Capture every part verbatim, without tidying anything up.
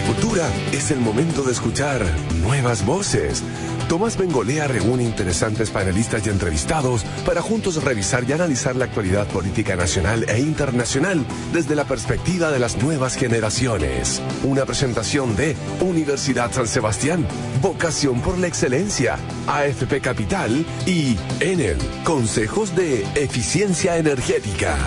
Agricultura es el momento de escuchar nuevas voces. Tomás Bengolea reúne interesantes panelistas y entrevistados para juntos revisar y analizar la actualidad política nacional e internacional desde la perspectiva de las nuevas generaciones. Una presentación de Universidad San Sebastián, Vocación por la Excelencia, A F P Capital y Enel, Consejos de Eficiencia Energética.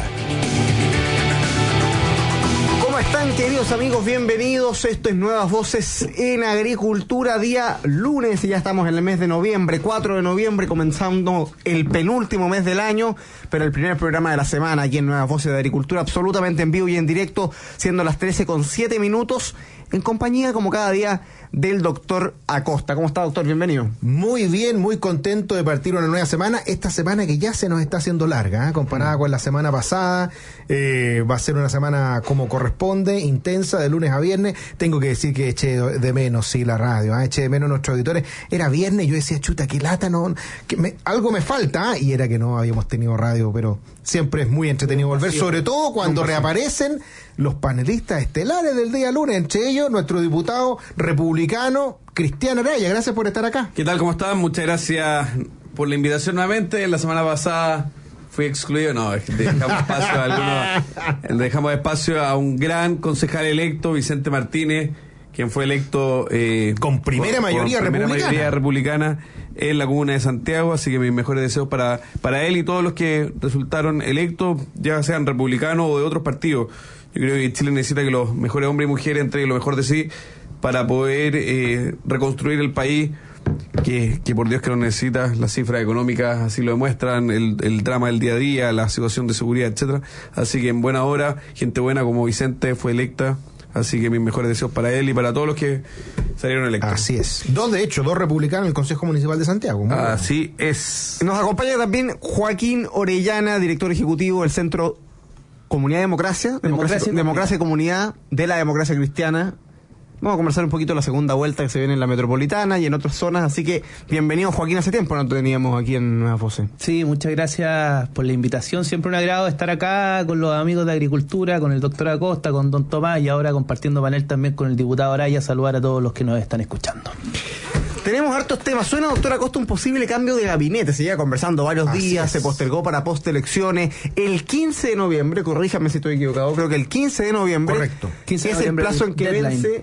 ¿Cómo están, queridos amigos? Bienvenidos. Esto es Nuevas Voces en Agricultura, día lunes, y ya estamos en el mes de noviembre, cuatro de noviembre, comenzando el penúltimo mes del año, pero el primer programa de la semana aquí en Nuevas Voces de Agricultura, absolutamente en vivo y en directo, siendo las trece con siete minutos, en compañía, como cada día, del doctor Acosta. ¿Cómo está, doctor? Bienvenido. Muy bien, muy contento de partir una nueva semana. Esta semana que ya se nos está haciendo larga, ¿eh? comparada mm. con la semana pasada. Eh, va a ser una semana como corresponde, intensa, de lunes a viernes. Tengo que decir que eché de menos, sí, la radio, ¿eh? eché de menos nuestros auditores. Era viernes, yo decía, chuta, qué lata, no, que me, algo me falta, ¿eh? y era que no habíamos tenido radio, pero siempre es muy entretenido volver, sobre todo cuando reaparecen los panelistas estelares del día lunes, entre ellos nuestro diputado republicano Cristian Araya. Gracias por estar acá. ¿Qué tal? ¿Cómo están? Muchas gracias por la invitación nuevamente. La semana pasada fui excluido, no, dejamos espacio a algunos, dejamos espacio a un gran concejal electo, Vicente Martínez, quien fue electo eh, con primera por, mayoría por primera republicana. mayoría republicana en la comuna de Santiago, así que mis mejores deseos para, para él y todos los que resultaron electos, ya sean republicanos o de otros partidos. Yo creo que Chile necesita que los mejores hombres y mujeres entreguen lo mejor de sí para poder eh, reconstruir el país, que, que por Dios que lo necesita. Las cifras económicas así lo demuestran, el, el drama del día a día, la situación de seguridad, etcétera. Así que en buena hora, gente buena como Vicente fue electa. Así que mis mejores deseos para él y para todos los que salieron electos. Así es. Dos, de hecho, dos republicanos en el Consejo Municipal de Santiago. Muy Así bueno. es. Nos acompaña también Joaquín Orellana, director ejecutivo del Centro Comunidad y Democracia, Democracia, Democracia, Democracia y Comunidad de la Democracia Cristiana. Vamos a conversar un poquito de la segunda vuelta que se viene en la metropolitana y en otras zonas, así que bienvenido, Joaquín. Hace tiempo no te teníamos aquí en Nuevas Voces. Sí, muchas gracias por la invitación, siempre un agrado estar acá con los amigos de Agricultura, con el doctor Acosta, con don Tomás y ahora compartiendo panel también con el diputado Araya. Saludar a todos los que nos están escuchando. Tenemos hartos temas. Suena, doctor Acosta, un posible cambio de gabinete. Se lleva conversando varios Así días, es. se postergó para postelecciones. El quince de noviembre, corríjame si estoy equivocado, creo que el quince de noviembre Correcto. quince de es noviembre, el plazo en que deadline. vence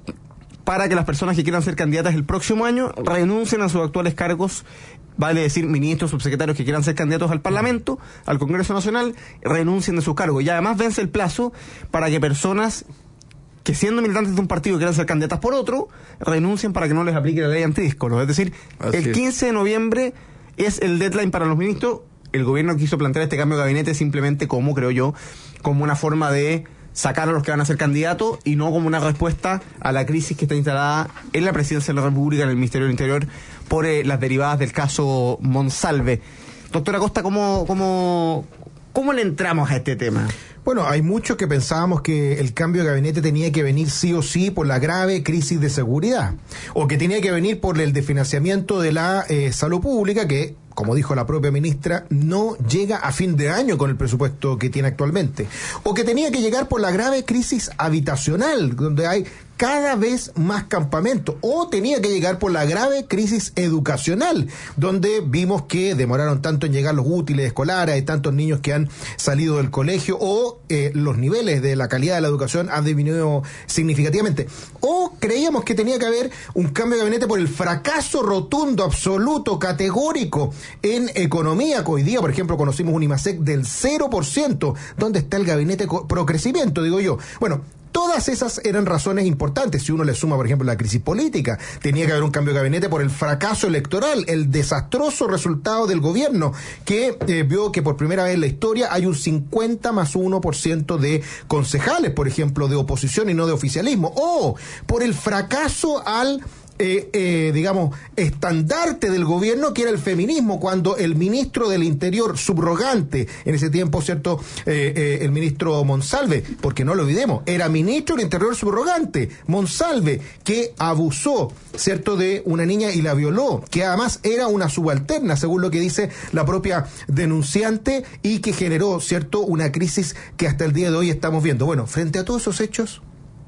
para que las personas que quieran ser candidatas el próximo año renuncien a sus actuales cargos, vale decir ministros, subsecretarios que quieran ser candidatos al Parlamento, al Congreso Nacional, renuncien de sus cargos. Y además vence el plazo para que personas que siendo militantes de un partido quieran ser candidatas por otro, renuncien para que no les aplique la ley antidiscolo. Es decir, Así el quince de noviembre es el deadline para los ministros. El gobierno quiso plantear este cambio de gabinete simplemente como, creo yo, como una forma de sacar a los que van a ser candidatos y no como una respuesta a la crisis que está instalada en la Presidencia de la República, en el Ministerio del Interior, por eh, las derivadas del caso Monsalve. Doctora Acosta, ¿cómo, cómo, cómo le entramos a este tema? Bueno, hay muchos que pensábamos que el cambio de gabinete tenía que venir sí o sí por la grave crisis de seguridad, o que tenía que venir por el desfinanciamiento de la eh, salud pública, que, como dijo la propia ministra, no llega a fin de año con el presupuesto que tiene actualmente, o que tenía que llegar por la grave crisis habitacional, donde hay cada vez más campamentos, o tenía que llegar por la grave crisis educacional, donde vimos que demoraron tanto en llegar los útiles escolares, hay tantos niños que han salido del colegio, o eh, los niveles de la calidad de la educación han disminuido significativamente, o creíamos que tenía que haber un cambio de gabinete por el fracaso rotundo, absoluto, categórico en economía, que hoy día, por ejemplo, conocimos un IMASEC del cero por ciento, ¿dónde está el gabinete pro crecimiento, digo yo? Bueno, todas esas eran razones importantes. Si uno le suma, por ejemplo, la crisis política, tenía que haber un cambio de gabinete por el fracaso electoral, el desastroso resultado del gobierno, que eh, vio que por primera vez en la historia hay un cincuenta más uno por ciento de concejales, por ejemplo, de oposición y no de oficialismo, o por el fracaso al Eh, eh, digamos, estandarte del gobierno, que era el feminismo, cuando el ministro del Interior subrogante, en ese tiempo, ¿cierto?, eh, eh, el ministro Monsalve, porque no lo olvidemos, era ministro del Interior subrogante, Monsalve, que abusó, ¿cierto?, de una niña y la violó, que además era una subalterna, según lo que dice la propia denunciante, y que generó, ¿cierto?, una crisis que hasta el día de hoy estamos viendo. Bueno, frente a todos esos hechos,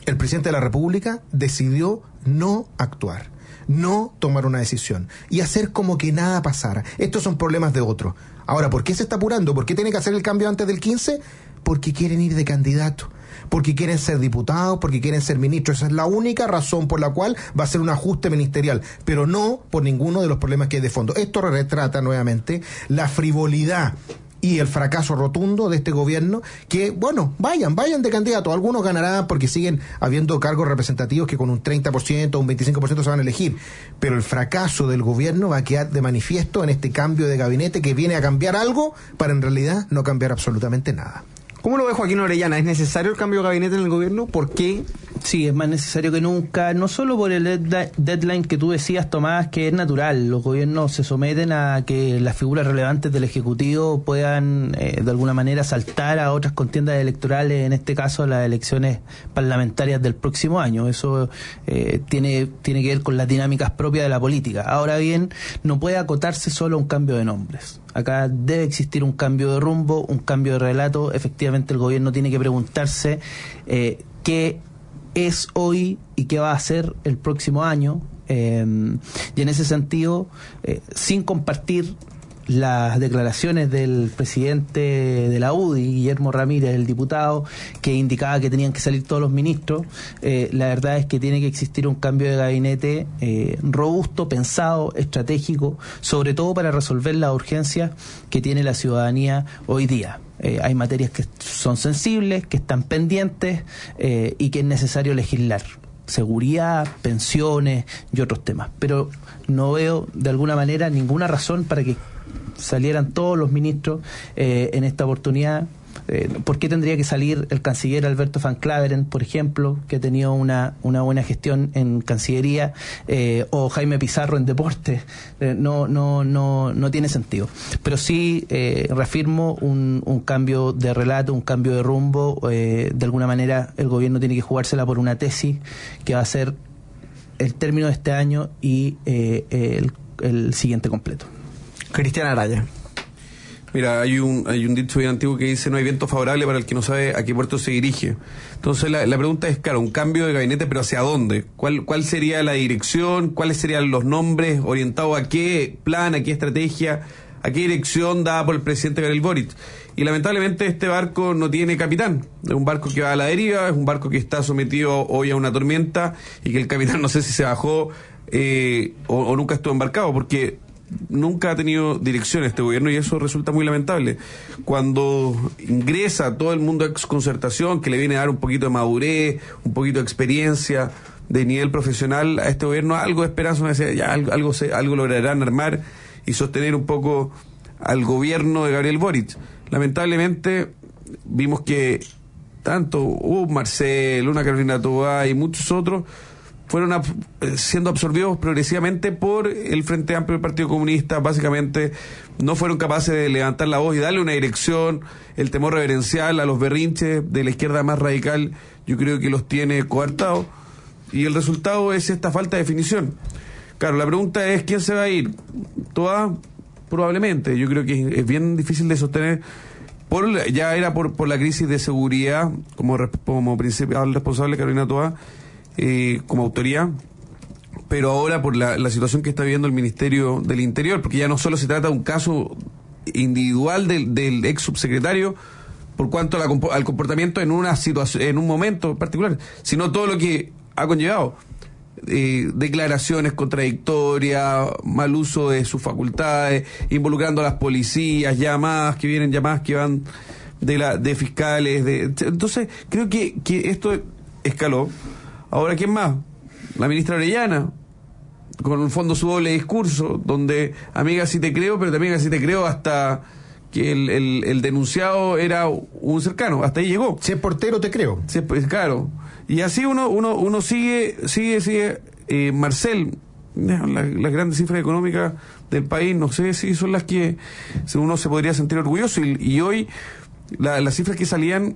el presidente de la República decidió no actuar, no tomar una decisión y hacer como que nada pasara. Estos son problemas de otros. Ahora, ¿por qué se está apurando? ¿Por qué tiene que hacer el cambio antes del quince? Porque quieren ir de candidato, porque quieren ser diputados, porque quieren ser ministros. Esa es la única razón por la cual va a ser un ajuste ministerial, pero no por ninguno de los problemas que hay de fondo. Esto retrata nuevamente la frivolidad y el fracaso rotundo de este gobierno, que, bueno, vayan, vayan de candidato. Algunos ganarán porque siguen habiendo cargos representativos que con un treinta por ciento o un veinticinco por ciento se van a elegir, pero el fracaso del gobierno va a quedar de manifiesto en este cambio de gabinete que viene a cambiar algo para en realidad no cambiar absolutamente nada. ¿Cómo lo ve Joaquín Orellana? ¿Es necesario el cambio de gabinete en el gobierno? ¿Por qué? Sí, es más necesario que nunca, no solo por el deadline que tú decías, Tomás, que es natural. Los gobiernos se someten a que las figuras relevantes del Ejecutivo puedan, eh, de alguna manera, saltar a otras contiendas electorales, en este caso las elecciones parlamentarias del próximo año. Eso eh, tiene, tiene que ver con las dinámicas propias de la política. Ahora bien, no puede acotarse solo a un cambio de nombres. Acá debe existir un cambio de rumbo, un cambio de relato. Efectivamente, el gobierno tiene que preguntarse eh, qué es hoy y qué va a hacer el próximo año. Eh, y en ese sentido, eh, sin compartir las declaraciones del presidente de la U D I, Guillermo Ramírez, el diputado, que indicaba que tenían que salir todos los ministros, eh, la verdad es que tiene que existir un cambio de gabinete eh, robusto, pensado, estratégico, sobre todo para resolver las urgencias que tiene la ciudadanía hoy día. Eh, hay materias que son sensibles, que están pendientes eh, y que es necesario legislar. Seguridad, pensiones y otros temas. Pero no veo de alguna manera ninguna razón para que salieran todos los ministros eh, en esta oportunidad. Eh, ¿Por qué tendría que salir el canciller Alberto Van Claveren, por ejemplo, que ha tenido una, una buena gestión en Cancillería, eh, o Jaime Pizarro en Deportes? Eh, no, no, no, no tiene sentido. Pero sí eh, reafirmo un, un cambio de relato, un cambio de rumbo. Eh, de alguna manera el gobierno tiene que jugársela por una tesis que va a ser el término de este año y eh, el, el siguiente completo. Cristian Araya. Mira, hay un hay un dicho bien antiguo que dice: no hay viento favorable para el que no sabe a qué puerto se dirige. Entonces la, la pregunta es, claro, un cambio de gabinete, pero ¿hacia dónde? ¿Cuál cuál sería la dirección? ¿Cuáles serían los nombres orientados a qué plan, a qué estrategia, a qué dirección dada por el presidente Gabriel Boric? Y lamentablemente este barco no tiene capitán. Es un barco que va a la deriva, es un barco que está sometido hoy a una tormenta y que el capitán no sé si se bajó eh, o, o nunca estuvo embarcado, porque nunca ha tenido dirección este gobierno y eso resulta muy lamentable. Cuando ingresa todo el mundo de exconcertación, que le viene a dar un poquito de madurez, un poquito de experiencia de nivel profesional a este gobierno, algo de esperanza, me decía, ya algo, algo, se, algo lograrán armar y sostener un poco al gobierno de Gabriel Boric. Lamentablemente vimos que tanto uh, Marcel, una Carolina Toá y muchos otros fueron ab- siendo absorbidos progresivamente por el Frente Amplio del Partido Comunista. Básicamente no fueron capaces de levantar la voz y darle una dirección. El temor reverencial a los berrinches de la izquierda más radical, yo creo que los tiene coartados, y el resultado es esta falta de definición. Claro, la pregunta es ¿quién se va a ir? Toda, probablemente. Yo creo que es bien difícil de sostener. Por, ya era por, por la crisis de seguridad como, como principal responsable Carolina Toá, Eh, como autoridad, pero ahora por la, la situación que está viviendo el Ministerio del Interior, porque ya no solo se trata de un caso individual del, del ex subsecretario por cuanto a la, al comportamiento en una situación, en un momento particular, sino todo lo que ha conllevado. Eh, declaraciones contradictorias, mal uso de sus facultades, involucrando a las policías, llamadas que vienen, llamadas que van de la de fiscales, de, entonces creo que, que esto escaló. Ahora, ¿quién más? La ministra Orellana, con un fondo su doble discurso, donde amiga sí te creo, pero también sí te creo hasta que el, el, el denunciado era un cercano, hasta ahí llegó. Si es portero te creo. Sí, pues, claro. Y así uno uno uno sigue, sigue, sigue. Eh, Marcel, las la grandes cifras económicas del país, no sé si son las que uno se podría sentir orgulloso, y, y hoy la, las cifras que salían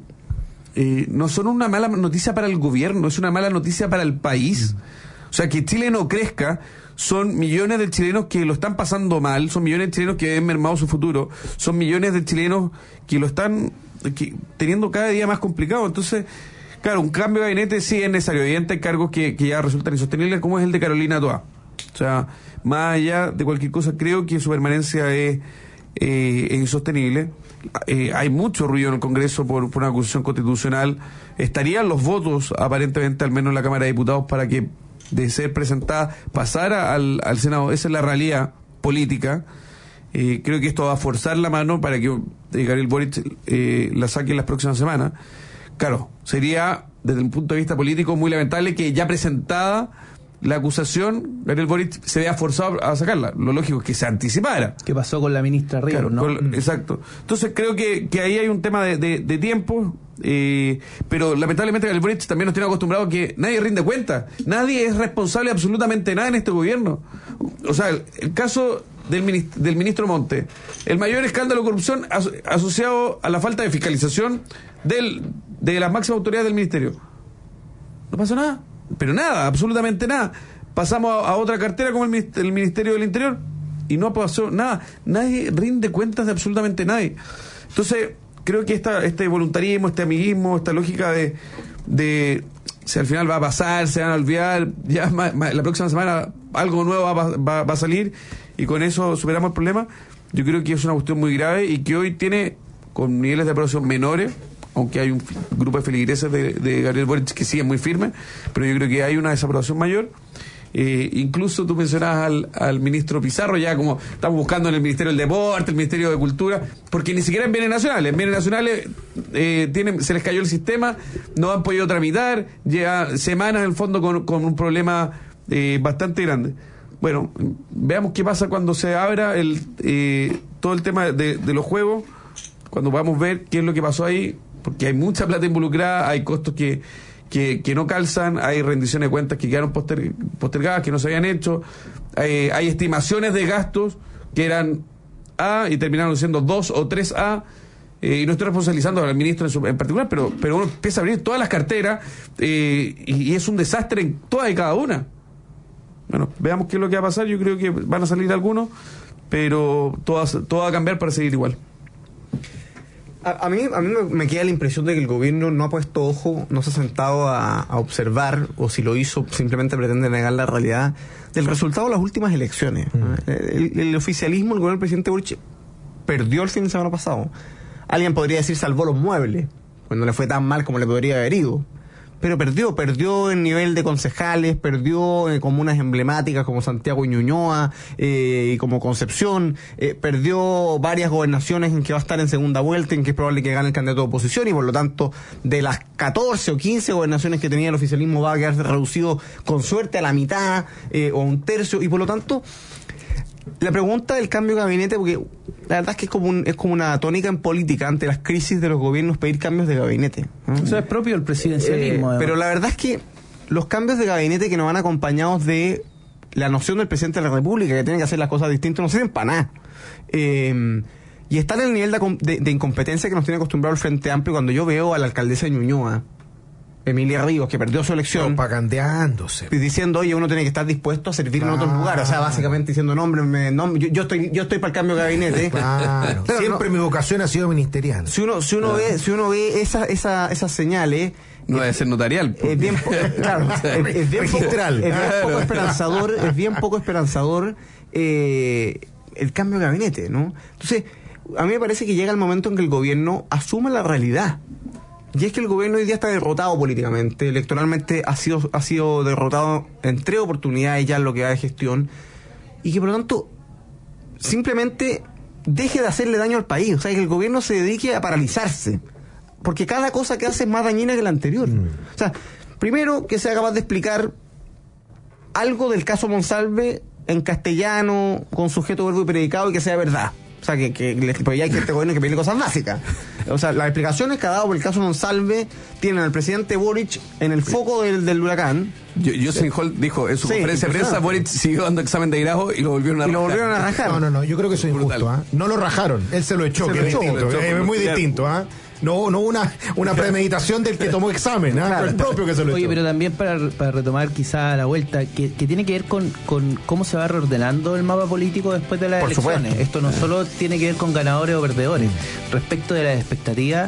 Eh, no son una mala noticia para el gobierno, es una mala noticia para el país. O sea, que Chile no crezca, son millones de chilenos que lo están pasando mal, son millones de chilenos que ven mermado su futuro, son millones de chilenos que lo están que, teniendo cada día más complicado. Entonces, Claro, un cambio de gabinete sí es necesario. Evidente hay cargos que, que ya resultan insostenibles, como es el de Carolina Toá. O sea, más allá de cualquier cosa, creo que su permanencia es, eh, es insostenible. Eh, hay mucho ruido en el Congreso por, por una acusación constitucional. Estarían los votos, aparentemente, al menos en la Cámara de Diputados, para que, de ser presentada, pasara al, al Senado. Esa es la realidad política. Eh, creo que esto va a forzar la mano para que eh, Gabriel Boric eh, la saque en las próximas semanas. Claro, sería, desde un punto de vista político, muy lamentable que ya presentada la acusación, Gabriel Boric se vea forzado a sacarla. Lo lógico es que se anticipara. ¿Qué pasó con la ministra Ríos, claro, no? Con, exacto. Entonces creo que, que ahí hay un tema de, de, de tiempo, eh, pero lamentablemente Gabriel Boric también nos tiene acostumbrados a que nadie rinde cuenta. Nadie es responsable de absolutamente nada en este gobierno. O sea, el, el caso del, minist- del ministro Monte, el mayor escándalo de corrupción aso- asociado a la falta de fiscalización del, de las máximas autoridades del ministerio. No pasó nada. Pero nada, absolutamente nada. Pasamos a, a otra cartera como el, el Ministerio del Interior y no pasó nada. Nadie rinde cuentas de absolutamente nadie. Entonces, creo que esta, este voluntarismo, este amiguismo, esta lógica de, de si al final va a pasar, se van a olvidar, ya ma, ma, la próxima semana algo nuevo va, va, va a salir y con eso superamos el problema, yo creo que es una cuestión muy grave y que hoy tiene, con niveles de aprobación menores, aunque hay un grupo de feligreses de, de Gabriel Boric que siguen muy firmes, pero yo creo que hay una desaprobación mayor. Eh, incluso tú mencionabas al, al ministro Pizarro, ya como estamos buscando en el Ministerio del Deporte, el Ministerio de Cultura, porque ni siquiera en bienes nacionales, en bienes nacionales eh, tienen, se les cayó el sistema, no han podido tramitar, lleva semanas en el fondo con, con un problema eh, bastante grande. Bueno, veamos qué pasa cuando se abra el eh, todo el tema de, de los juegos, cuando podamos ver qué es lo que pasó ahí, porque hay mucha plata involucrada, hay costos que, que, que no calzan, hay rendiciones de cuentas que quedaron poster, postergadas, que no se habían hecho, hay, hay estimaciones de gastos que eran A y terminaron siendo dos o tres A, eh, y no estoy responsabilizando al ministro en, su, en particular, pero, pero uno empieza a abrir todas las carteras eh, y, y es un desastre en todas y cada una. Bueno, veamos qué es lo que va a pasar. Yo creo que van a salir algunos, pero todo, todo va a cambiar para seguir igual. A, a mí, a mí me, me queda la impresión de que el gobierno no ha puesto ojo, no se ha sentado a, a observar, o si lo hizo simplemente pretende negar la realidad del resultado de las últimas elecciones. Mm. El, el oficialismo, el gobierno del presidente Boric perdió el fin de semana pasado. Alguien podría decir salvó los muebles, pues no le fue tan mal como le podría haber ido. Pero perdió, perdió en nivel de concejales, perdió en comunas emblemáticas como Santiago y Ñuñoa eh, y como Concepción, eh, perdió varias gobernaciones en que va a estar en segunda vuelta, en que es probable que gane el candidato de oposición y por lo tanto de las catorce o quince gobernaciones que tenía el oficialismo va a quedarse reducido con suerte a la mitad eh, o a un tercio y por lo tanto la pregunta del cambio de gabinete, porque la verdad es que es como, un, es como una tónica en política ante las crisis de los gobiernos pedir cambios de gabinete, ¿no? O sea, es propio el presidencialismo. Eh, pero la verdad es que los cambios de gabinete que nos van acompañados de la noción del presidente de la República, que tiene que hacer las cosas distintas, no sirven para nada. Eh, y están en el nivel de, de, de incompetencia que nos tiene acostumbrado el Frente Amplio cuando yo veo a la alcaldesa de Ñuñoa, Emilia Ríos, que perdió su elección, propagandeándose, diciendo, oye, uno tiene que estar dispuesto a servir claro. en otros lugares, o sea, básicamente diciendo, no, hombre, me, no, yo, yo estoy yo estoy para el cambio de gabinete. Claro. Claro, siempre no. Mi vocación ha sido ministerial. Si uno si uno claro. ve si uno ve esa, esa, esas señales, no debe ser notarial. Es bien, claro, es, es bien registral. Poco, es bien poco esperanzador, es bien poco esperanzador eh, el cambio de gabinete, ¿no? Entonces, a mí me parece que llega el momento en que el gobierno asuma la realidad. Y es que el gobierno hoy día está derrotado políticamente, electoralmente ha sido ha sido derrotado en tres oportunidades ya en lo que va de gestión, y que por lo tanto simplemente deje de hacerle daño al país, o sea, que el gobierno se dedique a paralizarse, porque cada cosa que hace es más dañina que la anterior. Mm. O sea, primero que sea capaz de explicar algo del caso Monsalve en castellano, con sujeto, verbo y predicado, y que sea verdad. O sea, que, que, pues ya hay que este gobierno que pedirle cosas básicas. O sea, las explicaciones que ha dado por el caso Monsalve tienen al presidente Boric en el foco del, del huracán. Jocelyn Holt dijo en su sí, conferencia de prensa, Boric siguió dando examen de grado y lo volvieron a y rajar. lo volvieron a rajar. No, no, no, yo creo que eso es injusto. ¿eh? No lo rajaron, él se lo echó, se que lo es echó, distinto, echó, es muy distinto. ¿eh? No, no una, una premeditación del que tomó examen, ¿eh? Claro. El propio que se lo Oye, echó. pero también para, para retomar quizá la vuelta, que, que tiene que ver con, con cómo se va reordenando el mapa político después de las Por elecciones. Supuesto. Esto no solo tiene que ver con ganadores o perdedores. Respecto de las expectativas,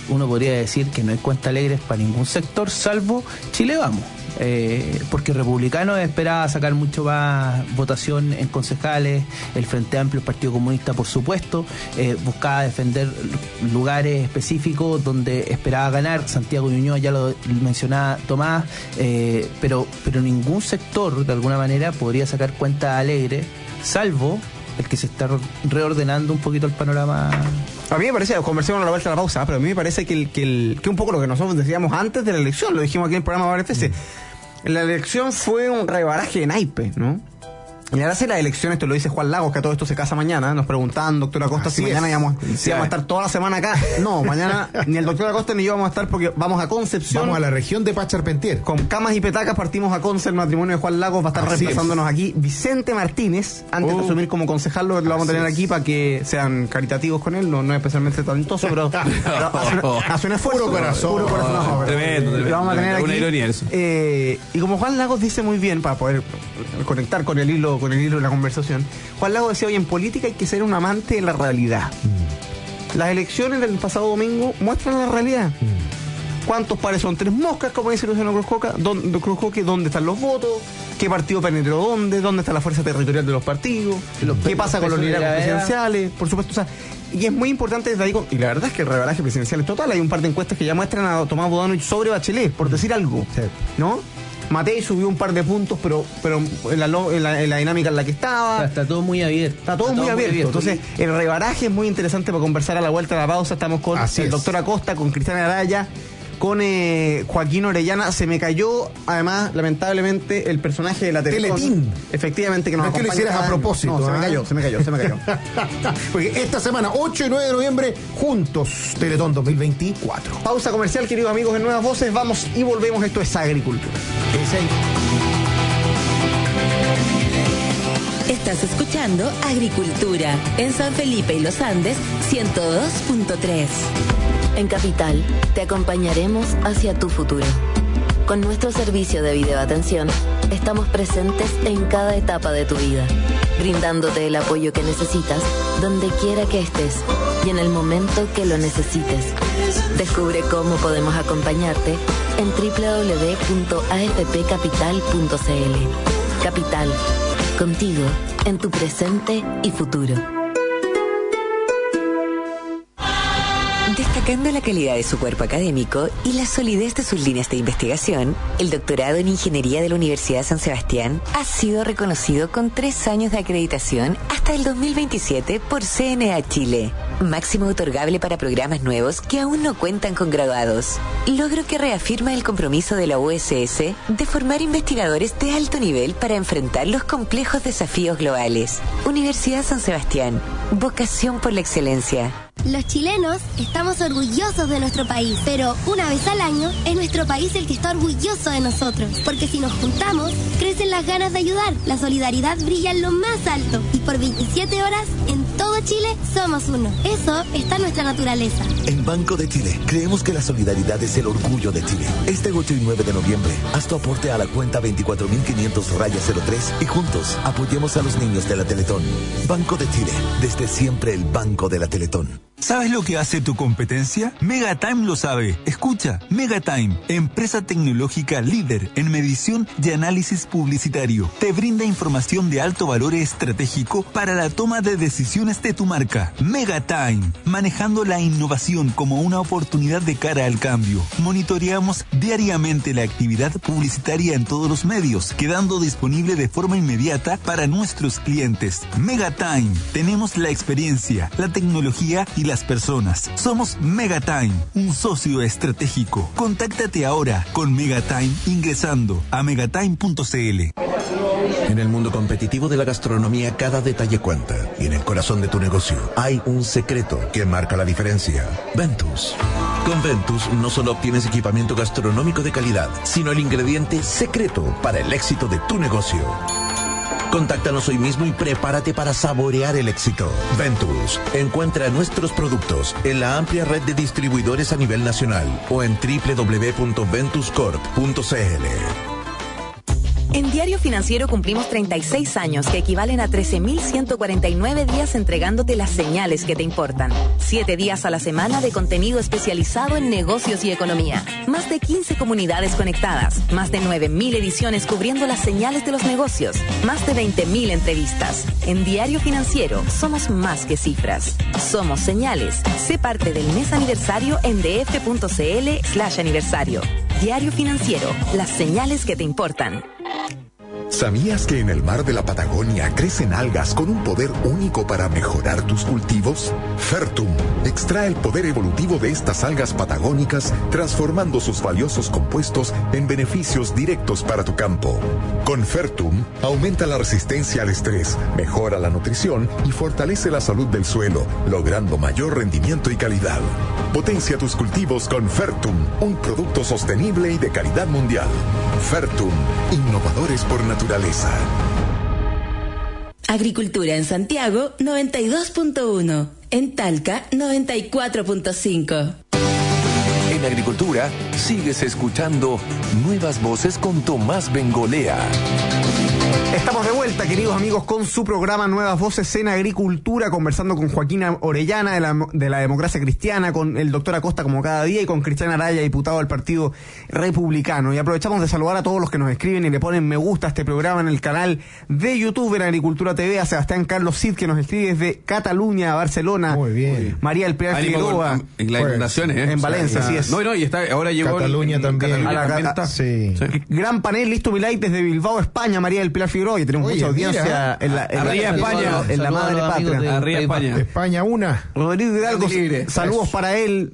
uno podría decir que no hay cuenta alegres para ningún sector, salvo Chile Vamos. Eh, porque Republicano esperaba sacar mucho más votación en concejales, el Frente Amplio, el Partido Comunista, por supuesto, eh, buscaba defender lugares específicos donde esperaba ganar. Santiago Ñuñoa, ya lo mencionaba Tomás, eh, pero, pero ningún sector de alguna manera podría sacar cuenta alegre, salvo el que se está reordenando un poquito el panorama. A mí me parece, conversemos a la vuelta de la pausa, pero a mí me parece que, el, que, el, que un poco lo que nosotros decíamos antes de la elección, lo dijimos aquí en el programa varias veces, la elección fue un rebaraje de naipes, ¿no? Y ahora hace la elección, esto lo dice Juan Lagos, que a todo esto se casa mañana. Nos preguntaban, doctor Acosta, Así si mañana íbamos, si íbamos a estar toda la semana acá. No, mañana ni el doctor Acosta ni yo vamos a estar porque vamos a Concepción. Vamos a la región de Pacharpentier. Con camas y petacas partimos a Conce, el matrimonio de Juan Lagos. Va a estar Así reemplazándonos es. aquí Vicente Martínez, antes uh. de asumir como concejal, lo, lo vamos a tener aquí para que sean caritativos con él. No, no es especialmente talentoso, pero, pero hace, un, hace un esfuerzo. Puro corazón. Puro corazón. No, no, tremendo, tremendo. Lo vamos a tener aquí. Una ironía eso. Eh, y como Juan Lagos dice muy bien, para poder conectar con el hilo, con el hilo de la conversación, Juan Lagos decía hoy: en política hay que ser un amante de la realidad. Mm. Las elecciones del pasado domingo muestran la realidad. Mm. ¿Cuántos pares son tres moscas, como dice Luciano Cruzcoque? ¿Dónde, Cruzcoque, ¿Dónde están los votos? ¿Qué partido penetró dónde? ¿Dónde está la fuerza territorial de los partidos? Los ¿Qué pasa con los liderazgos presidenciales? Por supuesto, o sea, y es muy importante desde ahí, y la verdad es que el rebaraje presidencial es total. Hay un par de encuestas que ya muestran a Tomás Bodanovich sobre Bachelet, por decir algo, sí. ¿no? Matei subió un par de puntos, pero pero en la, en la, en la dinámica en la que estaba. O sea, está todo muy abierto. Está todo, está muy, todo abierto. muy abierto. Entonces, el rebaraje es muy interesante para conversar a la vuelta de la pausa. Estamos con Así el es. doctor Acosta, con Cristiana Araya, con eh, Joaquín Orellana. Se me cayó, además, lamentablemente, el personaje de la Teletón. Teletín. Efectivamente, que nos no acompaña. Es que lo hicieras a propósito. No, se ¿eh? me cayó, se me cayó, se me cayó. Porque esta semana, ocho y nueve de noviembre, juntos, Teletón dos mil veinticuatro. Pausa comercial, queridos amigos de Nuevas Voces. Vamos y volvemos. Esto es Agricultura. Es ahí. Estás escuchando Agricultura en San Felipe y Los Andes ciento dos punto tres. En Capital, te acompañaremos hacia tu futuro. Con nuestro servicio de videoatención, estamos presentes en cada etapa de tu vida, brindándote el apoyo que necesitas, donde quiera que estés y en el momento que lo necesites. Descubre cómo podemos acompañarte en doble u doble u doble u punto a f p capital punto c l. Capital, contigo en tu presente y futuro. Destacando la calidad de su cuerpo académico y la solidez de sus líneas de investigación, el doctorado en Ingeniería de la Universidad San Sebastián ha sido reconocido con tres años de acreditación hasta el dos mil veintisiete por C N A Chile. Máximo otorgable para programas nuevos que aún no cuentan con graduados. Logro que reafirma el compromiso de la U S S de formar investigadores de alto nivel para enfrentar los complejos desafíos globales. Universidad San Sebastián. Vocación por la excelencia. Los chilenos estamos orgullosos de nuestro país, pero una vez al año es nuestro país el que está orgulloso de nosotros, porque si nos juntamos, crecen las ganas de ayudar, la solidaridad brilla en lo más alto, y por veintisiete horas, en todo Chile, somos uno. Eso está en nuestra naturaleza. En Banco de Chile, creemos que la solidaridad es el orgullo de Chile. Este ocho y nueve de noviembre, haz tu aporte a la cuenta veinticuatro mil quinientos raya cero tres y juntos apoyemos a los niños de la Teletón. Banco de Chile, desde siempre el Banco de la Teletón. ¿Sabes lo que hace tu competencia? Megatime lo sabe. Escucha, Megatime, empresa tecnológica líder en medición y análisis publicitario. Te brinda información de alto valor estratégico para la toma de decisiones de tu marca. Megatime, manejando la innovación como una oportunidad de cara al cambio. Monitoreamos diariamente la actividad publicitaria en todos los medios, quedando disponible de forma inmediata para nuestros clientes. Megatime, tenemos la experiencia, la tecnología y las personas. Somos Megatime, un socio estratégico. Contáctate ahora con Megatime ingresando a megatime punto c l. En el mundo competitivo de la gastronomía, cada detalle cuenta. Y en el corazón de tu negocio hay un secreto que marca la diferencia. Ventus. Con Ventus no solo obtienes equipamiento gastronómico de calidad, sino el ingrediente secreto para el éxito de tu negocio. Contáctanos hoy mismo y prepárate para saborear el éxito. Ventus. Encuentra nuestros productos en la amplia red de distribuidores a nivel nacional o en doble u doble u doble u punto ventus corp punto c l. En Diario Financiero cumplimos treinta y seis años que equivalen a trece mil ciento cuarenta y nueve días entregándote las señales que te importan. Siete días a la semana de contenido especializado en negocios y economía. Más de quince comunidades conectadas. Más de nueve mil ediciones cubriendo las señales de los negocios. Más de veinte mil entrevistas. En Diario Financiero somos más que cifras. Somos señales. Sé parte del mes aniversario en df.cl slash aniversario. Diario Financiero. Las señales que te importan. ¿Sabías que en el mar de la Patagonia crecen algas con un poder único para mejorar tus cultivos? Fertum extrae el poder evolutivo de estas algas patagónicas, transformando sus valiosos compuestos en beneficios directos para tu campo. Con Fertum, aumenta la resistencia al estrés, mejora la nutrición y fortalece la salud del suelo, logrando mayor rendimiento y calidad. Potencia tus cultivos con Fertum, un producto sostenible y de calidad mundial. Fertum, innovadores por naturaleza. Agricultura en Santiago noventa y dos punto uno, en Talca noventa y cuatro punto cinco. En Agricultura sigues escuchando Nuevas Voces con Tomás Bengolea. Estamos de vuelta, queridos amigos, con su programa Nuevas Voces en Agricultura, conversando con Joaquín Orellana de la, de la Democracia Cristiana, con el doctor Acosta como cada día y con Cristian Araya, diputado del Partido Republicano. Y aprovechamos de saludar a todos los que nos escriben y le ponen me gusta a este programa en el canal de YouTube en Agricultura T V, a Sebastián Carlos Cid, que nos escribe desde Cataluña, Barcelona. Muy bien. María del Pilar Figueroa. En las inundaciones, ¿eh? En Valencia, o sea, así es. No, no, y está, ahora llegó Cataluña en, en también. Cataluña A la también Cata- está. Sí. Sí. Gran panel, listo mi like desde Bilbao, España, María del Pilar Figueroa, y tenemos Oye, mucha audiencia mira. en la, en la- Arriba España. en la Saludos madre a los amigos patria. de- Arriba España. España una. Rodrigo Hidalgo, Libre. saludos Eso. para él.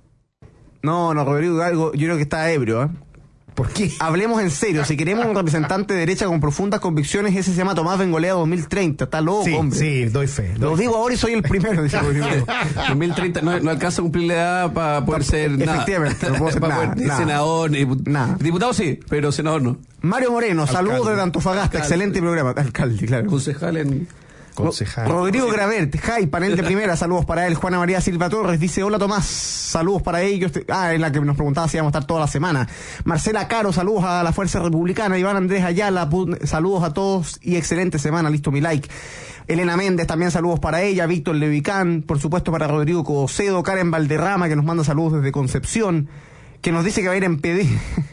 No, no, Rodrigo Hidalgo, yo creo que está ebrio, ¿eh? ¿Por qué? Hablemos en serio, si queremos un representante de derecha con profundas convicciones, ese se llama Tomás Bengolea dos mil treinta, está loco, Sí, hombre. sí, doy fe. Lo doy digo ahora y soy el primero, dice Rodrigo Hidalgo. dos mil treinta no, no alcanza a cumplir la edad para poder ser nada. Efectivamente, no puedo ser Para nada, poder- nada. senador, ni dipu- Nada. diputado sí, pero senador no. Mario Moreno, saludos Alcalde. desde Antofagasta, Alcalde. excelente programa. Alcalde, claro. Concejal en... Concejal. Rodrigo Gravert, hi, panel de primera, saludos para él. Juana María Silva Torres dice, hola Tomás, saludos para ellos. Ah, es la que nos preguntaba si íbamos a estar toda la semana. Marcela Caro, saludos a la Fuerza Republicana. Iván Andrés Ayala, pu- saludos a todos y excelente semana, listo mi like. Elena Méndez, también saludos para ella. Víctor Levicán, por supuesto para Rodrigo Cocedo. Karen Valderrama, que nos manda saludos desde Concepción, que nos dice que va a ir en P D.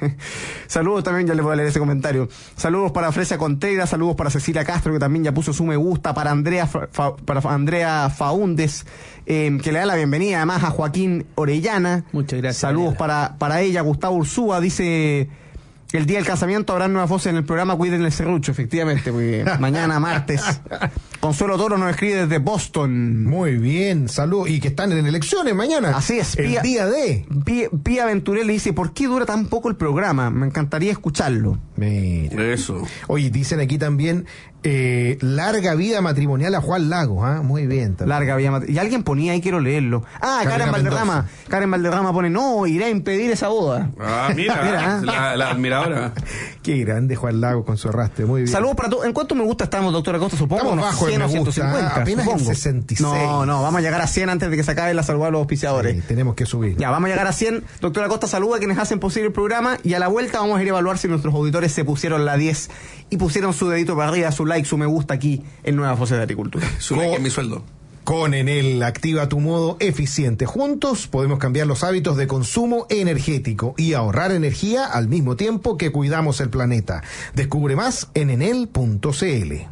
Saludos también, ya le voy a leer ese comentario. Saludos para Fresia Contreras, saludos para Cecilia Castro, que también ya puso su me gusta, para Andrea Fa- Fa- para Andrea Faúndes, eh, que le da la bienvenida además a Joaquín Orellana. Muchas gracias, Saludos Orellana. para, para ella. Gustavo Ursúa dice, el día del casamiento habrá nuevas voces en el programa, cuiden el serrucho, efectivamente, porque mañana martes. Consuelo Toro nos escribe desde Boston. Muy bien, salud. Y que están en elecciones mañana. Así es, El Pía- día de. Pía, Pía Venturel le dice, ¿por qué dura tan poco el programa? Me encantaría escucharlo. Mira. Eso. Oye, dicen aquí también, eh, larga vida matrimonial a Juan Lagos, ¿ah? Muy bien. también. Larga vía mat- y alguien ponía ahí, quiero leerlo. Ah, Carolina Karen Valderrama. Mendoza. Karen Valderrama pone, no, irá a impedir esa boda. Ah, mira, Mira, ¿eh? la, la admiradora. Qué grande Juan Lagos con su arrastre, muy bien. Saludos para todos. ¿En cuánto me gusta estamos, doctora Costa? Supongo Estamos unos bajo el cien o me gusta, ciento cincuenta, apenas en supongo. sesenta y seis. No, no, vamos a llegar a cien antes de que se acabe la salud a los auspiciadores. Sí, tenemos que subir. Ya, vamos a llegar a cien. Doctora Costa, saluda a quienes hacen posible el programa y a la vuelta vamos a ir a evaluar si nuestros auditores se pusieron la diez y pusieron su dedito para arriba, su like, su me gusta aquí en Nuevas Voces de Agricultura. Su like es mi sueldo. Con Enel activa tu modo eficiente. Juntos podemos cambiar los hábitos de consumo energético y ahorrar energía al mismo tiempo que cuidamos el planeta. Descubre más en enel punto c l.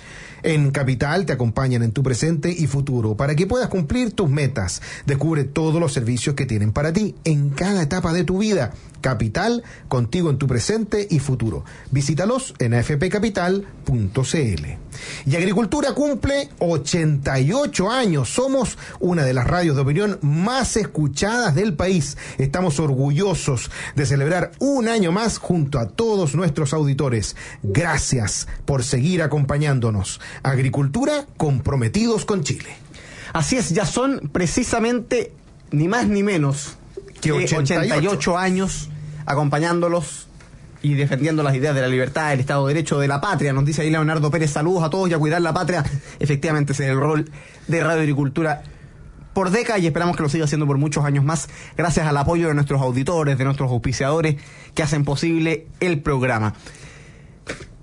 En Capital te acompañan en tu presente y futuro para que puedas cumplir tus metas. Descubre todos los servicios que tienen para ti en cada etapa de tu vida. Capital, contigo en tu presente y futuro. Visítalos en a f p capital punto c l. Y Agricultura cumple ochenta y ocho años. Somos una de las radios de opinión más escuchadas del país. Estamos orgullosos de celebrar un año más junto a todos nuestros auditores. Gracias por seguir acompañándonos. Agricultura, comprometidos con Chile. Así es, ya son precisamente ni más ni menos Que que ochenta y ocho años acompañándolos y defendiendo las ideas de la libertad, el Estado de Derecho, de la patria. Nos dice ahí Leonardo Pérez, saludos a todos y a cuidar la patria. Efectivamente, ese es el rol de Radio Agricultura por décadas y esperamos que lo siga haciendo por muchos años más, gracias al apoyo de nuestros auditores, de nuestros auspiciadores que hacen posible el programa.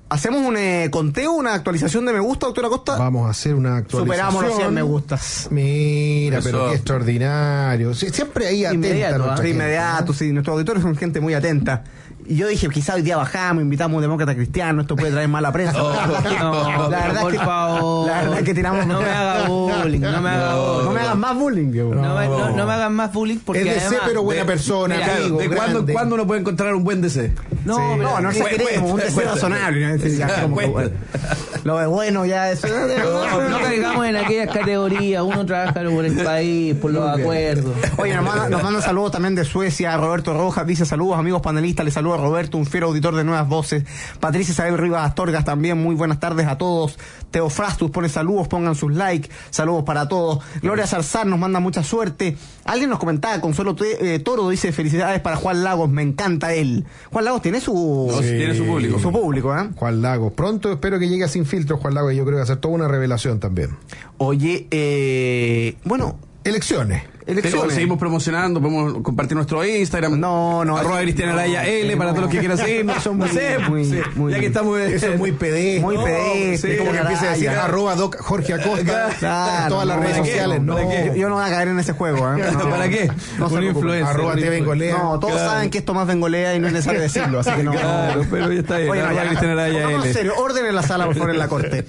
¿Hacemos un eh, conteo, una actualización de me gusta, doctora Costa? Vamos a hacer una actualización. Superamos los cien me gustas. Mira, Eso. pero qué extraordinario. Sí, siempre ahí atenta. Inmediato, nuestra De gente, inmediato, sí, nuestros auditores son gente muy atenta. Y yo dije, quizá hoy día bajamos, invitamos a un demócrata cristiano, esto puede traer mala prensa. No, la verdad por es que, favor. La verdad es que tiramos. No me haga bullying, no me haga bullying. No me hagas más bullying, Diego. No, me, no, no me hagan más bullying porque Es de C, además, pero buena de- persona, mira, amigo. ¿De cuándo, grande. cuándo uno puede encontrar un buen D C? No, Sí. pero- No, no exageremos, un deseo razonable. ¿no? Es decir, ya, como que, bueno, lo de bueno ya es. No, no caigamos en aquellas categorías. Uno trabaja por el país, por los acuerdos. Oye, nos manda, nos manda saludos también de Suecia. Roberto Rojas dice saludos, amigos panelistas. Les saluda Roberto, un fiero auditor de Nuevas Voces. Patricia Isabel Rivas Astorgas también. Muy buenas tardes a todos. Teofrastus pone saludos, pongan sus likes. Saludos para todos. Gloria Zarzar nos manda mucha suerte. Alguien nos comentaba, Consuelo Te- eh, Toro dice felicidades para Juan Lagos. Me encanta él. Juan Lagos tiene su, Sí. Tiene su público. su público, ¿eh? Juan Lagos. Pronto espero que llegue a Sin Filtro, Juan Lagos. Yo creo que va a ser toda una revelación también. Oye, eh, bueno, Elecciones. elecciones. Seguimos promocionando, podemos compartir nuestro Instagram. No, no. Arroba Cristiana Araya L para todos los que quieran seguirnos. Eso es No muy- sé, muy- sí, muy- ya que estamos. Eso es muy pedestre. Muy No, pedestre, sí, como que como empieza a decir Araya. arroba doc Jorge Acosta Claro, en todas las no, redes ¿para qué? sociales. No, ¿Para qué? Yo, yo no voy a caer en ese juego, ¿eh? No, ¿Para qué? No se Un preocupen. influencer. Arroba un T V Golea. No, todos Claro. saben que esto más bengolea y no es necesario decirlo, así que no. Claro, pero ya está bien. Oye, no, Arroba ya, Cristiana Araya pongamos en L. serio, orden en la sala, por favor, en la corte.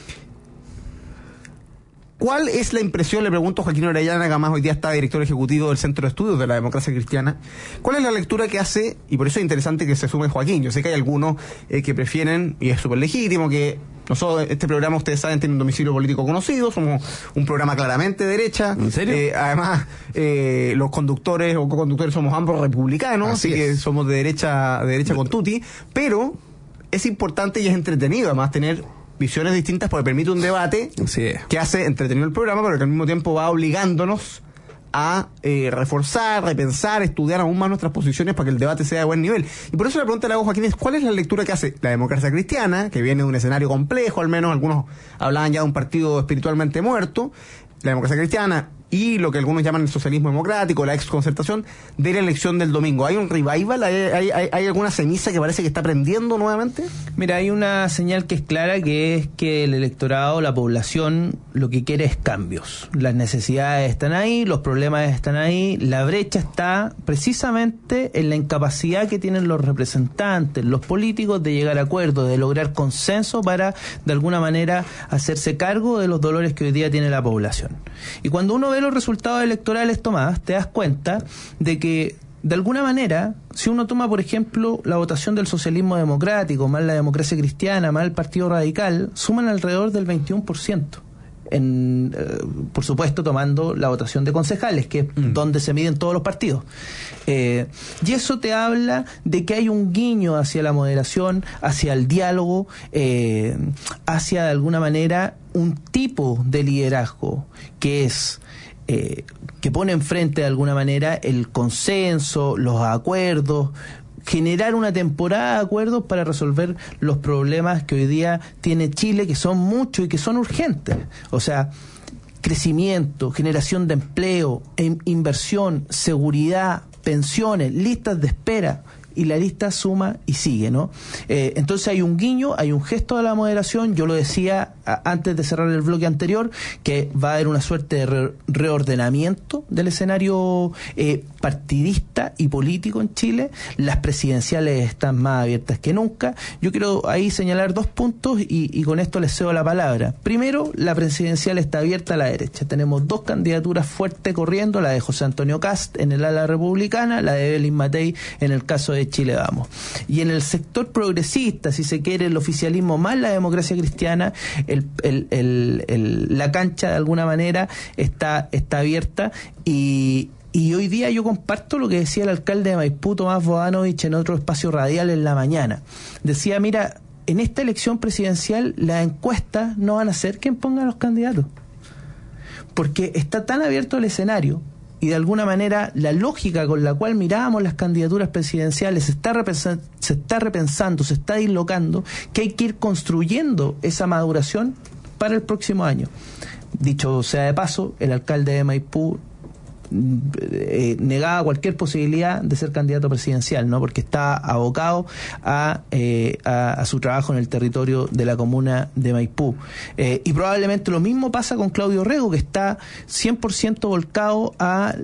¿Cuál es la impresión, le pregunto a Joaquín Orellana, que además hoy día está director ejecutivo del Centro de Estudios de la Democracia Cristiana? ¿Cuál es la lectura que hace? Y por eso es interesante que se sume Joaquín. Yo sé que hay algunos eh, que prefieren, y es súper legítimo, que nosotros, este programa, ustedes saben, tiene un domicilio político conocido, somos un programa claramente de derecha. ¿En serio? Eh, además, eh, los conductores o co-conductores somos ambos republicanos, así, Así que es. somos de derecha, de derecha con tutti, pero es importante y es entretenido además tener visiones distintas porque permite un debate Así es. que hace entretenido el programa, pero que al mismo tiempo va obligándonos a eh, reforzar, repensar, estudiar aún más nuestras posiciones para que el debate sea de buen nivel. Y por eso la pregunta que le hago a Joaquín es, ¿cuál es la lectura que hace la Democracia Cristiana, que viene de un escenario complejo, al menos algunos hablaban ya de un partido espiritualmente muerto, la Democracia Cristiana y lo que algunos llaman el socialismo democrático, la exconcertación, de la elección del domingo? ¿Hay un revival? ¿Hay, hay, hay, hay alguna ceniza que parece que está prendiendo nuevamente? Mira, hay una señal que es clara, que es que el electorado, la población, lo que quiere es cambios. Las necesidades están ahí, los problemas están ahí, la brecha está precisamente en la incapacidad que tienen los representantes, los políticos, de llegar a acuerdos, de lograr consenso para, de alguna manera, hacerse cargo de los dolores que hoy día tiene la población. Y cuando uno ve los resultados electorales, Tomás, te das cuenta de que, de alguna manera, si uno toma, por ejemplo, la votación del socialismo democrático, más la Democracia Cristiana, más el Partido Radical, suman alrededor del veintiuno por ciento. En, eh, por supuesto, tomando la votación de concejales, que es mm. donde se miden todos los partidos. Eh, y eso te habla de que hay un guiño hacia la moderación, hacia el diálogo, eh, hacia, de alguna manera, un tipo de liderazgo que es... Eh, que pone enfrente de alguna manera el consenso, los acuerdos, generar una temporada de acuerdos para resolver los problemas que hoy día tiene Chile, que son muchos y que son urgentes. O sea, crecimiento, generación de empleo, in- inversión, seguridad, pensiones, listas de espera. Y la lista suma y sigue, ¿no? Eh, entonces hay un guiño, hay un gesto de la moderación. Yo lo decía a, antes de cerrar el bloque anterior, que va a haber una suerte de re, reordenamiento del escenario eh, partidista y político en Chile. Las presidenciales están más abiertas que nunca. Yo quiero ahí señalar dos puntos y, y con esto les cedo la palabra. Primero, la presidencial está abierta a la derecha. Tenemos dos candidaturas fuertes corriendo, la de José Antonio Kast en el ala republicana, la de Evelyn Matei en el caso de Chile Vamos. Y en el sector progresista, si se quiere, el oficialismo más la Democracia Cristiana, el, el, el, el, la cancha de alguna manera está, está abierta y... Y hoy día yo comparto lo que decía el alcalde de Maipú, Tomás Bodanovich, en otro espacio radial en la mañana. Decía, mira, en esta elección presidencial las encuestas no van a ser quien ponga a los candidatos. Porque está tan abierto el escenario y de alguna manera la lógica con la cual mirábamos las candidaturas presidenciales se está, repensando, se está repensando, se está dislocando, que hay que ir construyendo esa maduración para el próximo año. Dicho sea de paso, el alcalde de Maipú eh, negaba cualquier posibilidad de ser candidato presidencial, ¿no? Porque está abocado a, eh, a, a su trabajo en el territorio de la comuna de Maipú. Eh, y probablemente lo mismo pasa con Claudio Rego, que está cien por ciento volcado a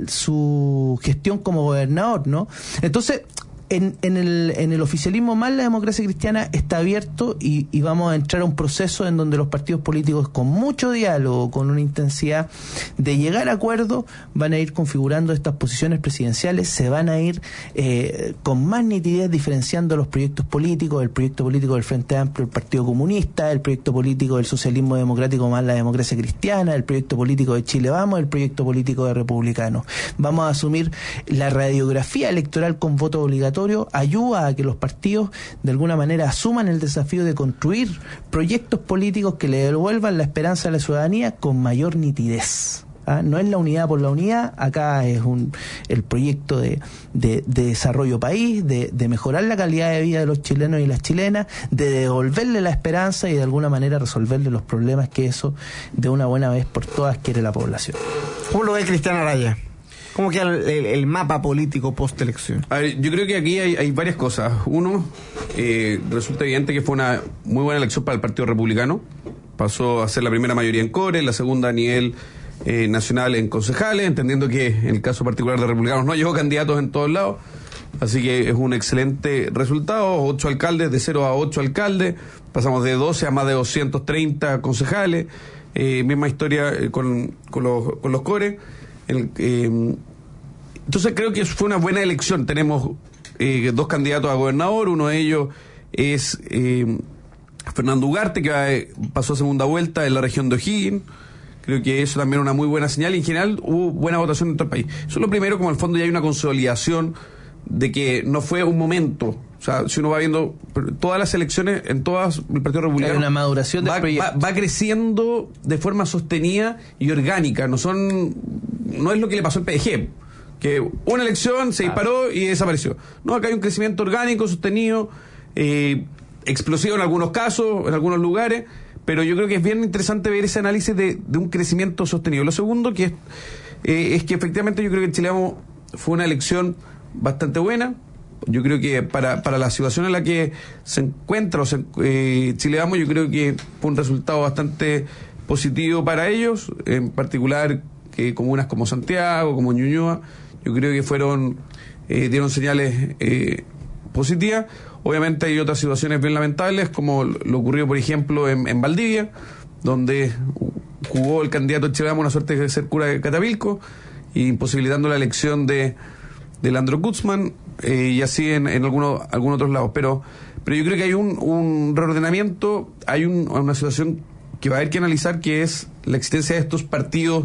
su gestión como gobernador, ¿no? Entonces, En, en, el, en el oficialismo más la democracia cristiana está abierto y, y vamos a entrar a un proceso en donde los partidos políticos, con mucho diálogo, con una intensidad de llegar a acuerdos, van a ir configurando estas posiciones presidenciales, se van a ir eh, con más nitidez diferenciando los proyectos políticos, el proyecto político del Frente Amplio, el Partido Comunista, el proyecto político del socialismo democrático más la democracia cristiana, el proyecto político de Chile Vamos, el proyecto político de Republicanos. Vamos a asumir la radiografía electoral con voto obligatorio, ayuda a que los partidos de alguna manera asuman el desafío de construir proyectos políticos que le devuelvan la esperanza a la ciudadanía con mayor nitidez. ¿Ah? No es la unidad por la unidad, acá es un el proyecto de, de, de desarrollo país, de, de mejorar la calidad de vida de los chilenos y las chilenas, de devolverle la esperanza y de alguna manera resolverle los problemas que eso de una buena vez por todas quiere la población. ¿Cómo lo ve Cristian Araya? ¿Cómo queda el, el, el mapa político post-elección? A ver, yo creo que aquí hay, hay varias cosas. Uno, eh, resulta evidente que fue una muy buena elección para el Partido Republicano. Pasó a ser la primera mayoría en core, la segunda a nivel eh, nacional en concejales, entendiendo que en el caso particular de Republicanos no llegó candidatos en todos lados. Así que es un excelente resultado. Ocho alcaldes, de cero a ocho alcaldes. Pasamos de doce a más de doscientos treinta concejales. Eh, misma historia eh, con, con, los, con los cores. El, eh, entonces creo que fue una buena elección. Tenemos eh, dos candidatos a gobernador, uno de ellos es eh, Fernando Ugarte, que va, pasó a segunda vuelta en la región de O'Higgins. Creo que eso también es una muy buena señal y en general hubo buena votación en todo el país. Eso es lo primero, como al fondo ya hay una consolidación de que no fue un momento. O sea, si uno va viendo todas las elecciones, en todas el Partido Republicano, hay una maduración del va, proyecto. Va, va creciendo de forma sostenida y orgánica. No son, no es lo que le pasó al P D G, que una elección se disparó y desapareció. No, acá hay un crecimiento orgánico, sostenido, eh, explosivo en algunos casos, en algunos lugares, pero yo creo que es bien interesante ver ese análisis de, de un crecimiento sostenido. Lo segundo que es, eh, es que efectivamente yo creo que en Chile Vamos fue una elección bastante buena. Yo creo que para, para la situación en la que se encuentra o se, eh, Chile Vamos, yo creo que fue un resultado bastante positivo para ellos, en particular que comunas como Santiago, como Ñuñoa, yo creo que fueron eh, dieron señales eh, positivas. Obviamente hay otras situaciones bien lamentables, como lo ocurrió, por ejemplo, en, en Valdivia, donde jugó el candidato de Chile Vamos una suerte de ser cura de Catavilco, imposibilitando la elección de de Leandro Guzmán, eh, y así en, en algunos algunos otros lados. Pero pero yo creo que hay un, un reordenamiento, hay un, una situación que va a haber que analizar, que es la existencia de estos partidos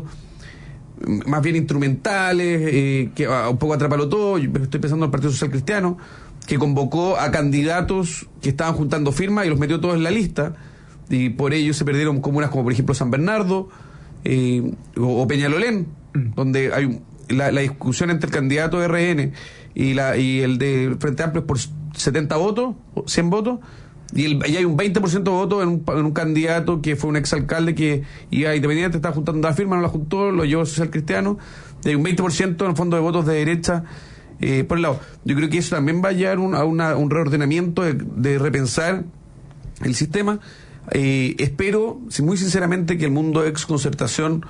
más bien instrumentales, eh, que uh, un poco atrapalo todo. Yo estoy pensando en el Partido Social Cristiano, que convocó a candidatos que estaban juntando firmas y los metió todos en la lista, y por ello se perdieron comunas como por ejemplo San Bernardo eh, o, o Peñalolén, mm. donde hay un La, la discusión entre el candidato de R N y la y el de Frente Amplio es por setenta votos, cien votos, y, el, y hay un veinte por ciento de votos en un, en un candidato que fue un exalcalde que iba independiente, estaba juntando la firma, no la juntó, lo llevó Social Cristiano, y hay un veinte por ciento en el fondo de votos de derecha eh, por el lado. Yo creo que eso también va a llevar un, a una, un reordenamiento de, de repensar el sistema. Eh, espero, muy sinceramente, que el mundo ex concertación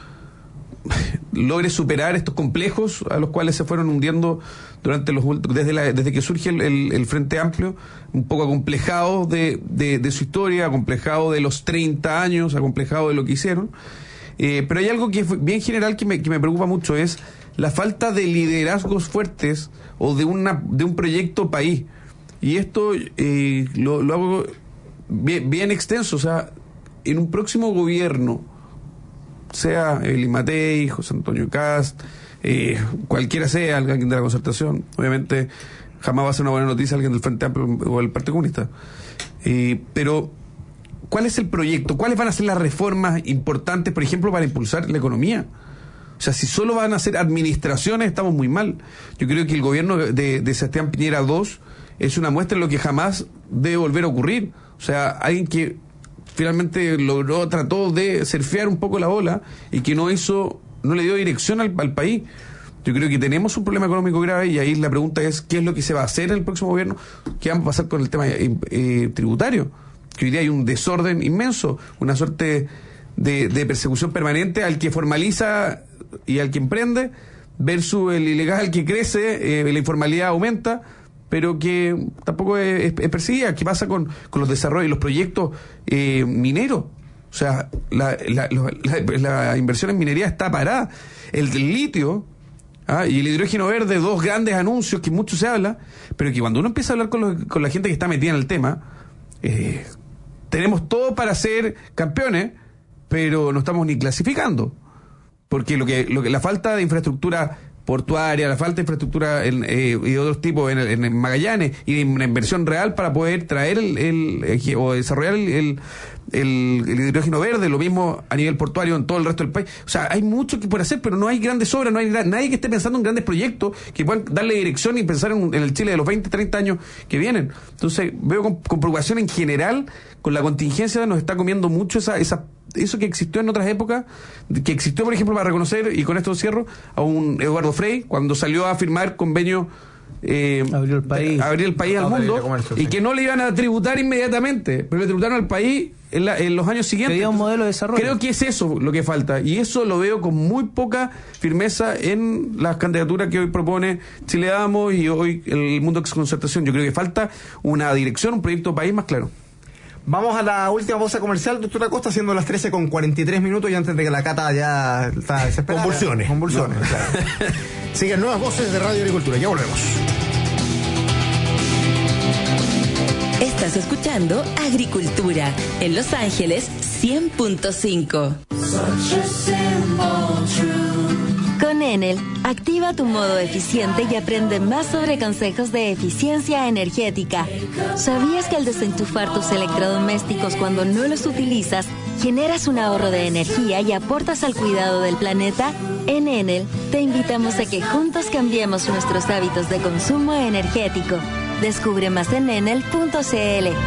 logre superar estos complejos a los cuales se fueron hundiendo durante los desde la, desde que surge el, el, el Frente Amplio, un poco acomplejado de, de, de su historia, acomplejado de los treinta años, acomplejado de lo que hicieron. Eh, pero hay algo que es bien general que me, que me preocupa mucho, es la falta de liderazgos fuertes o de una de un proyecto país. Y esto eh, lo, lo hago bien, bien extenso. O sea, en un próximo gobierno, sea Eli Matei, José Antonio Cast, eh, cualquiera sea alguien de la concertación, obviamente jamás va a ser una buena noticia alguien del Frente Amplio o del Partido Comunista, eh, pero ¿cuál es el proyecto? ¿Cuáles van a ser las reformas importantes, por ejemplo, para impulsar la economía? O sea, si solo van a ser administraciones, estamos muy mal. Yo creo que el gobierno de, de Sebastián Piñera segundo es una muestra de lo que jamás debe volver a ocurrir. O sea, alguien que finalmente logró, trató de surfear un poco la ola y que no hizo, no le dio dirección al, al país. Yo creo que tenemos un problema económico grave y ahí la pregunta es ¿qué es lo que se va a hacer en el próximo gobierno? ¿Qué va a pasar con el tema eh, eh, tributario? Que hoy día hay un desorden inmenso, una suerte de, de persecución permanente al que formaliza y al que emprende, versus el ilegal que crece, eh, la informalidad aumenta, pero que tampoco es, es perseguida. ¿Qué pasa con, con los desarrollos y los proyectos eh, mineros? O sea, la, la, la, la inversión en minería está parada. El del litio ah, y el hidrógeno verde, dos grandes anuncios que mucho se habla, pero que cuando uno empieza a hablar con, los, con la gente que está metida en el tema, eh, tenemos todo para ser campeones, pero no estamos ni clasificando. Porque lo que, lo que la falta de infraestructura portuaria, la falta de infraestructura en, eh, y de otros tipos en, en, en Magallanes y de una inversión real para poder traer el, el, el o desarrollar el, el, el, el hidrógeno verde, lo mismo a nivel portuario en todo el resto del país. O sea, hay mucho que por hacer, pero no hay grandes obras, no hay nadie que esté pensando en grandes proyectos que puedan darle dirección y pensar en, en el Chile de los veinte, treinta años que vienen. Entonces, veo con, con preocupación en general, con la contingencia nos está comiendo mucho esa, esa eso que existió en otras épocas, que existió, por ejemplo, para reconocer, y con esto cierro, a un Eduardo Frei, cuando salió a firmar convenio eh, abrió el país, abrir el país al mundo, comercio, y sí. que no le iban a tributar inmediatamente, pero le tributaron al país en, la, en los años siguientes. Quería un modelo de desarrollo. Creo que es eso lo que falta, y eso lo veo con muy poca firmeza en las candidaturas que hoy propone Chile Vamos y hoy el Mundo Ex Concertación. Yo creo que falta una dirección, un proyecto país más claro. Vamos a la última pausa comercial, doctora Costa, siendo las trece con cuarenta y tres minutos y antes de que la Cata ya está desesperada. Convulsiones. Convulsiones, no. claro. Siguen nuevas voces de Radio Agricultura, ya volvemos. Estás escuchando Agricultura en Los Ángeles cien punto cinco. Con Enel, activa tu modo eficiente y aprende más sobre consejos de eficiencia energética. ¿Sabías que al desenchufar tus electrodomésticos cuando no los utilizas, generas un ahorro de energía y aportas al cuidado del planeta? En Enel, te invitamos a que juntos cambiemos nuestros hábitos de consumo energético. Descubre más en enel punto c l.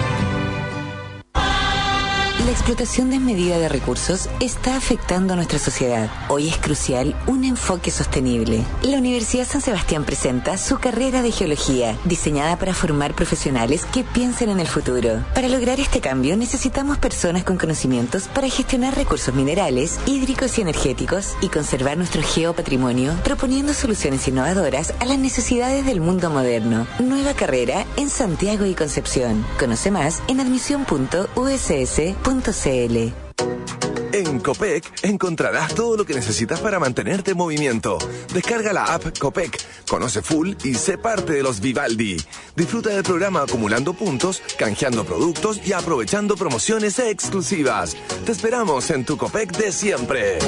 La explotación desmedida de recursos está afectando a nuestra sociedad. Hoy es crucial un enfoque sostenible. La Universidad San Sebastián presenta su carrera de Geología, diseñada para formar profesionales que piensen en el futuro. Para lograr este cambio necesitamos personas con conocimientos para gestionar recursos minerales, hídricos y energéticos y conservar nuestro geopatrimonio, proponiendo soluciones innovadoras a las necesidades del mundo moderno. Nueva carrera en Santiago y Concepción. Conoce más en admisión punto u s s punto c l. En Copec encontrarás todo lo que necesitas para mantenerte en movimiento. Descarga la app Copec, conoce full y sé parte de los Vivaldi. Disfruta del programa acumulando puntos, canjeando productos y aprovechando promociones exclusivas. Te esperamos en tu Copec de siempre.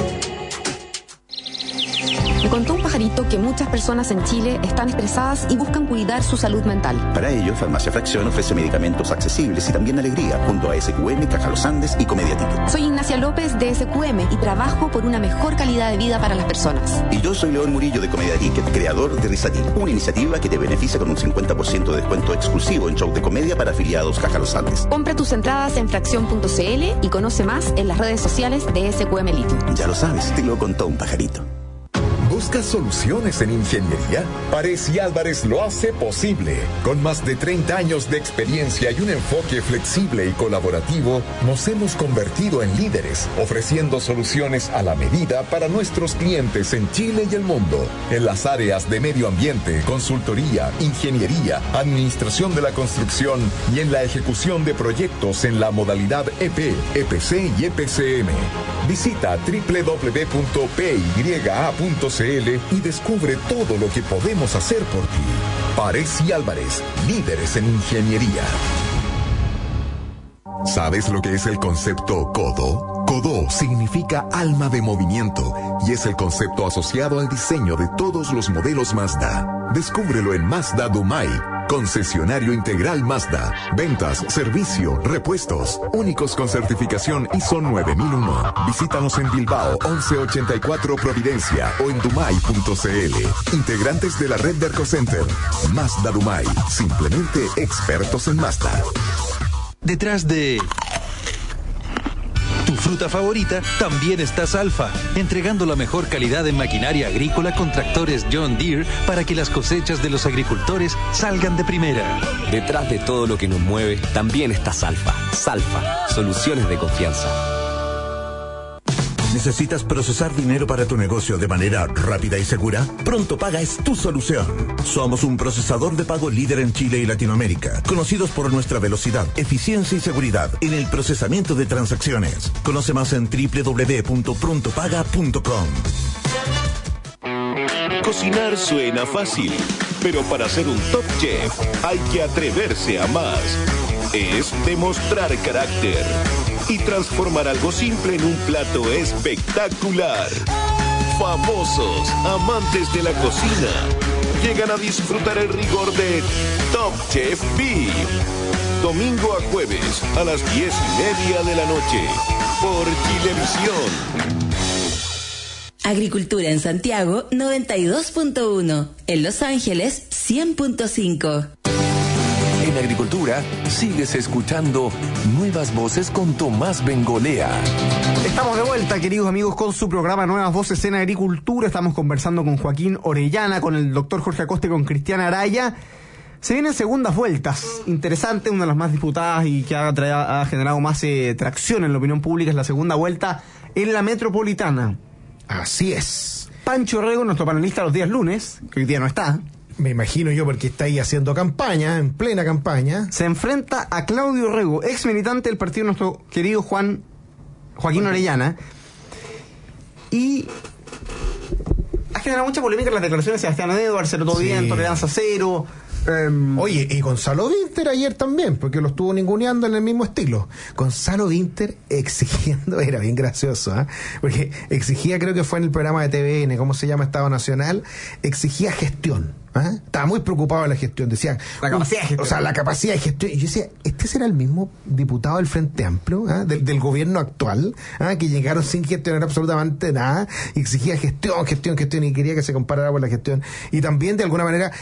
Me contó un pajarito que muchas personas en Chile están estresadas y buscan cuidar su salud mental. Para ello, Farmacia Fracción ofrece medicamentos accesibles y también alegría, junto a S Q M, Caja Los Andes y Comedia Ticket. Soy Ignacia López de S Q M y trabajo por una mejor calidad de vida para las personas. Y yo soy León Murillo de Comedia Ticket, creador de Risatil, una iniciativa que te beneficia con un cincuenta por ciento de descuento exclusivo en show de comedia para afiliados Caja Los Andes. Compra tus entradas en fracción punto c l y conoce más en las redes sociales de S Q M Litio. Ya lo sabes, te lo contó un pajarito. ¿Buscas soluciones en ingeniería? Párez y Álvarez lo hace posible. Con más de treinta años de experiencia y un enfoque flexible y colaborativo, nos hemos convertido en líderes, ofreciendo soluciones a la medida para nuestros clientes en Chile y el mundo, en las áreas de medio ambiente, consultoría, ingeniería, administración de la construcción y en la ejecución de proyectos en la modalidad E P, E P C y E P C M. Visita doble u doble u doble u punto p y a punto c l y descubre todo lo que podemos hacer por ti. Párez y Álvarez, líderes en ingeniería. ¿Sabes lo que es el concepto CODO? CODO significa alma de movimiento y es el concepto asociado al diseño de todos los modelos Mazda. Descúbrelo en Mazda Dumai, concesionario integral Mazda. Ventas, servicio, repuestos, únicos con certificación I S O nueve mil uno. Visítanos en Bilbao, once ochenta y cuatro Providencia o en dumai punto c l. Integrantes de la red de Arcocenter. Mazda Dumai, simplemente expertos en Mazda. Detrás de tu fruta favorita, también está Salfa, entregando la mejor calidad en maquinaria agrícola con tractores John Deere para que las cosechas de los agricultores salgan de primera. Detrás de todo lo que nos mueve, también está Salfa. Salfa, soluciones de confianza. ¿Necesitas procesar dinero para tu negocio de manera rápida y segura? Pronto Paga es tu solución. Somos un procesador de pago líder en Chile y Latinoamérica, conocidos por nuestra velocidad, eficiencia y seguridad en el procesamiento de transacciones. Conoce más en doble u doble u doble u punto pronto paga punto com. Cocinar suena fácil, pero para ser un top chef hay que atreverse a más. Es demostrar carácter y transformar algo simple en un plato espectacular. Famosos amantes de la cocina llegan a disfrutar el rigor de Top Chef V I P. Domingo a jueves a las diez y media de la noche por Chilevisión. Agricultura en Santiago noventa y dos punto uno, en Los Ángeles cien punto cinco. En Agricultura sigues escuchando Nuevas Voces con Tomás Bengolea. Estamos de vuelta, queridos amigos, con su programa Nuevas Voces en Agricultura. Estamos conversando con Joaquín Orellana, con el doctor Jorge Acosta y con Cristiana Araya. Se vienen segundas vueltas. Interesante, una de las más disputadas y que ha, tra- ha generado más eh, tracción en la opinión pública es la segunda vuelta en la metropolitana. Así es. Pancho Rego, nuestro panelista los días lunes, que hoy día no está. Me imagino yo porque está ahí haciendo campaña, en plena campaña. Se enfrenta a Claudio Rego, ex militante del partido de nuestro querido Juan Joaquín Orellana. Y ha generado mucha polémica en las declaraciones de Sebastián Edwards, cero todo bien, tolerancia cero. Um, Oye, y Gonzalo Vinter ayer también, porque lo estuvo ninguneando en el mismo estilo. Gonzalo Vinter exigiendo, era bien gracioso, ¿eh? Porque exigía, creo que fue en el programa de T V N, ¿cómo se llama? Estado Nacional, exigía gestión. ¿Ah? Estaba muy preocupado de la gestión, decía la capacidad de gestión. O sea, la capacidad de gestión. Y yo decía, ¿este será el mismo diputado del Frente Amplio, ¿ah? del, del gobierno actual, ¿ah? que llegaron sin gestionar absolutamente nada, y exigía gestión, gestión, gestión, y quería que se comparara con la gestión? Y también, de alguna manera,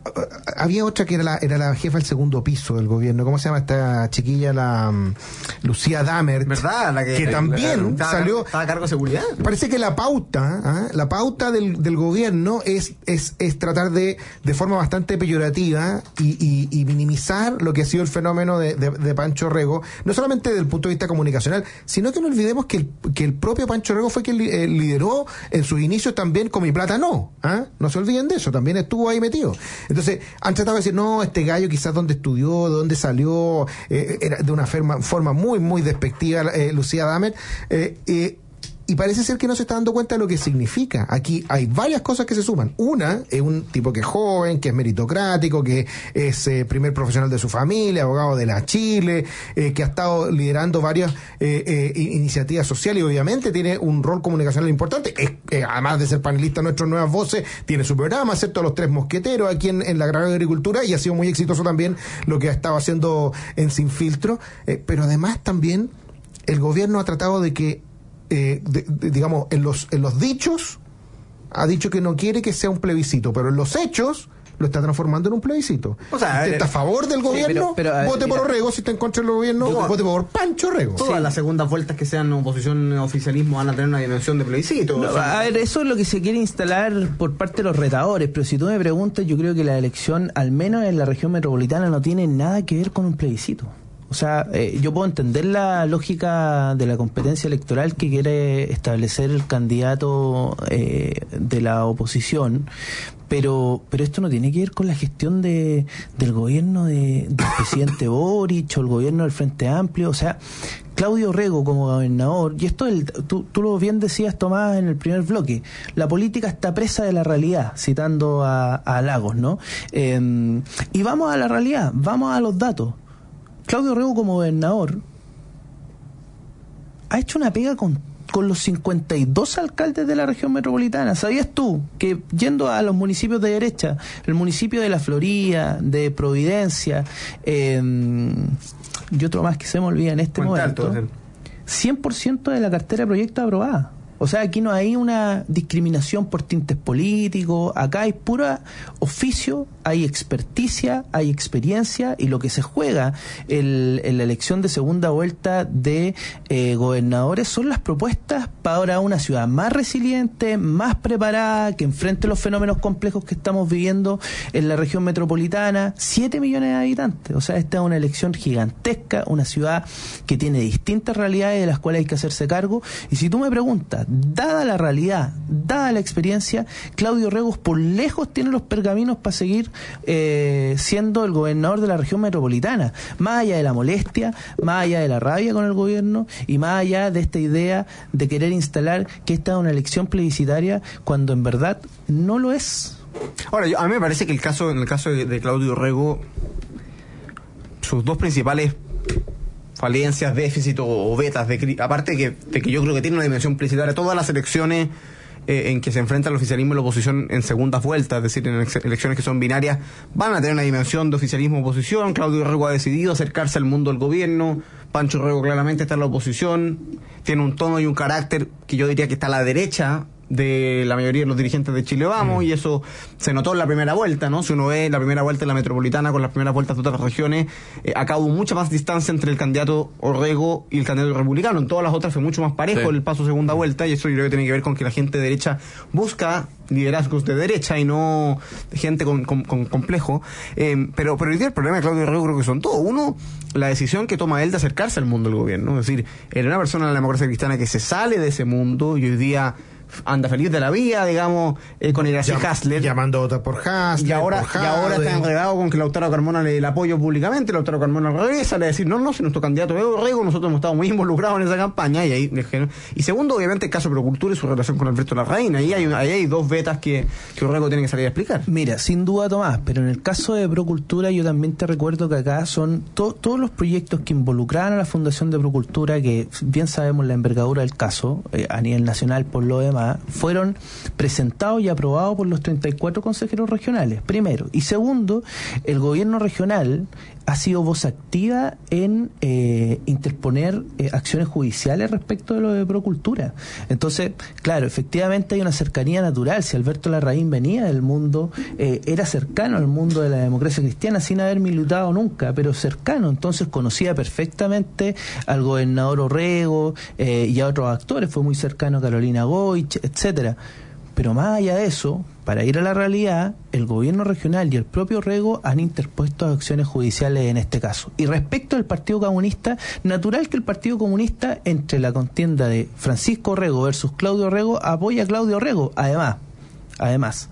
había otra que era la, era la jefa del segundo piso del gobierno. ¿Cómo se llama esta chiquilla? La um, Lucía Dammert, ¿verdad? La que, que la, también la, salió. Estaba a cargo de seguridad. Parece que la pauta, ¿ah? la pauta del, del gobierno es, es, es tratar de, de forma bastante peyorativa y, y, y minimizar lo que ha sido el fenómeno de, de, de Pancho Rego, no solamente desde el punto de vista comunicacional, sino que no olvidemos que el, que el propio Pancho Rego fue quien eh, lideró en sus inicios también Con Mi Plata No. ¿ah? No se olviden de eso, también estuvo ahí metido. Entonces, han tratado de decir, no, este gallo quizás dónde estudió, de dónde salió, eh, era de una forma, forma muy, muy despectiva, eh, Lucía Dammert, eh, eh, y parece ser que no se está dando cuenta de lo que significa. Aquí hay varias cosas que se suman. Una, es un tipo que es joven, que es meritocrático, que es eh, primer profesional de su familia, abogado de la Chile, eh, que ha estado liderando varias eh, eh, iniciativas sociales y obviamente tiene un rol comunicacional importante. Es, eh, además de ser panelista en Nuestras Nuevas Voces, tiene su programa, excepto Los Tres Mosqueteros, aquí en, en la Gran Agricultura, y ha sido muy exitoso también lo que ha estado haciendo en Sin Filtro. Eh, pero además también el gobierno ha tratado de que Eh, de, de, digamos, en los, en los dichos ha dicho que no quiere que sea un plebiscito, pero en los hechos lo está transformando en un plebiscito. O sea, si está a favor del gobierno, sí, pero, pero, vote mira, por Rego. Si está en contra del gobierno, no, vote por Pancho Rego. Todas sí. las segundas vueltas que sean oposición oficialismo van a tener una dimensión de plebiscito. No, o sea, a ver, eso es lo que se quiere instalar por parte de los retadores, pero si tú me preguntas, yo creo que la elección, al menos en la región metropolitana, no tiene nada que ver con un plebiscito. O sea, eh, yo puedo entender la lógica de la competencia electoral que quiere establecer el candidato eh, de la oposición, pero pero esto no tiene que ver con la gestión de del gobierno de, del presidente Boric o el gobierno del Frente Amplio. O sea, Claudio Rego como gobernador, y esto el, tú, tú lo bien decías, Tomás, en el primer bloque, la política está presa de la realidad, citando a, a Lagos, ¿no? Eh, y vamos a la realidad, vamos a los datos. Claudio Rego como gobernador ha hecho una pega con, con los cincuenta y dos alcaldes de la región metropolitana. ¿Sabías tú que yendo a los municipios de derecha, el municipio de La Florida, de Providencia, eh, y otro más que se me olvida en este momento, cien por ciento de la cartera de proyectos aprobada? O sea, aquí no hay una discriminación por tintes políticos, acá hay pura oficio, hay experticia, hay experiencia, y lo que se juega el, en la elección de segunda vuelta de eh, gobernadores son las propuestas para una ciudad más resiliente, más preparada, que enfrente los fenómenos complejos que estamos viviendo en la región metropolitana. Siete millones de habitantes, o sea, esta es una elección gigantesca, una ciudad que tiene distintas realidades de las cuales hay que hacerse cargo. Y si tú me preguntas, dada la realidad, dada la experiencia, Claudio Rego por lejos tiene los pergaminos para seguir eh, siendo el gobernador de la región metropolitana, más allá de la molestia, más allá de la rabia con el gobierno y más allá de esta idea de querer instalar que esta es una elección plebiscitaria cuando en verdad no lo es. Ahora, yo, a mí me parece que el caso, en el caso de, de Claudio Rego, sus dos principales falencias, déficit o, o vetas, de, aparte de que, de que yo creo que tiene una dimensión plebiscitaria, todas las elecciones eh, en que se enfrenta el oficialismo y la oposición en segundas vueltas, es decir, en elecciones que son binarias, van a tener una dimensión de oficialismo-oposición. Claudio Rego ha decidido acercarse al mundo del gobierno, Pancho Rego claramente está en la oposición, tiene un tono y un carácter que yo diría que está a la derecha de la mayoría de los dirigentes de Chile Vamos, mm. y eso se notó en la primera vuelta, ¿no? Si uno ve la primera vuelta en la metropolitana con las primeras vueltas de otras regiones, eh, acá hubo mucha más distancia entre el candidato Orrego y el candidato republicano. En todas las otras fue mucho más parejo sí. el paso segunda vuelta, y eso yo creo que tiene que ver con que la gente de derecha busca liderazgos de derecha y no gente con, con, con complejo. Eh, pero, pero hoy día el problema de Claudio Orrego creo que son todo. Uno, la decisión que toma él de acercarse al mundo del gobierno. Es decir, era una persona de la democracia cristiana que se sale de ese mundo y hoy día anda feliz de la vida, digamos, eh, con Iracy Llam, Hasler. Llamando a otras por Hasler. Y ahora, por y ahora está enredado con que Lautaro Carmona le, le apoyo públicamente. Lautaro Carmona regresa, le decir, no, no, si nuestro candidato es Orrego, nosotros hemos estado muy involucrados en esa campaña. Y ahí, y segundo, obviamente, el caso de Procultura y su relación con Alberto Larraín. Ahí hay, ahí hay dos vetas que, que Orrego tiene que salir a explicar. Mira, sin duda, Tomás, pero en el caso de Procultura, yo también te recuerdo que acá son to, todos los proyectos que involucraban a la Fundación de Procultura, que bien sabemos la envergadura del caso, eh, a nivel nacional por lo demás, fueron presentado y aprobado por los treinta y cuatro consejeros regionales, primero. Y segundo, el gobierno regional ha sido voz activa en eh, interponer eh, acciones judiciales respecto de lo de Procultura. Entonces, claro, efectivamente hay una cercanía natural. Si Alberto Larraín venía del mundo, eh, era cercano al mundo de la democracia cristiana sin haber militado nunca, pero cercano. Entonces conocía perfectamente al gobernador Orrego eh, y a otros actores. Fue muy cercano a Carolina Goich, etcétera. Pero más allá de eso, para ir a la realidad, el gobierno regional y el propio Orrego han interpuesto acciones judiciales en este caso. Y respecto al Partido Comunista, natural que el Partido Comunista, entre la contienda de Francisco Orrego versus Claudio Orrego, apoya a Claudio Orrego. Además, además,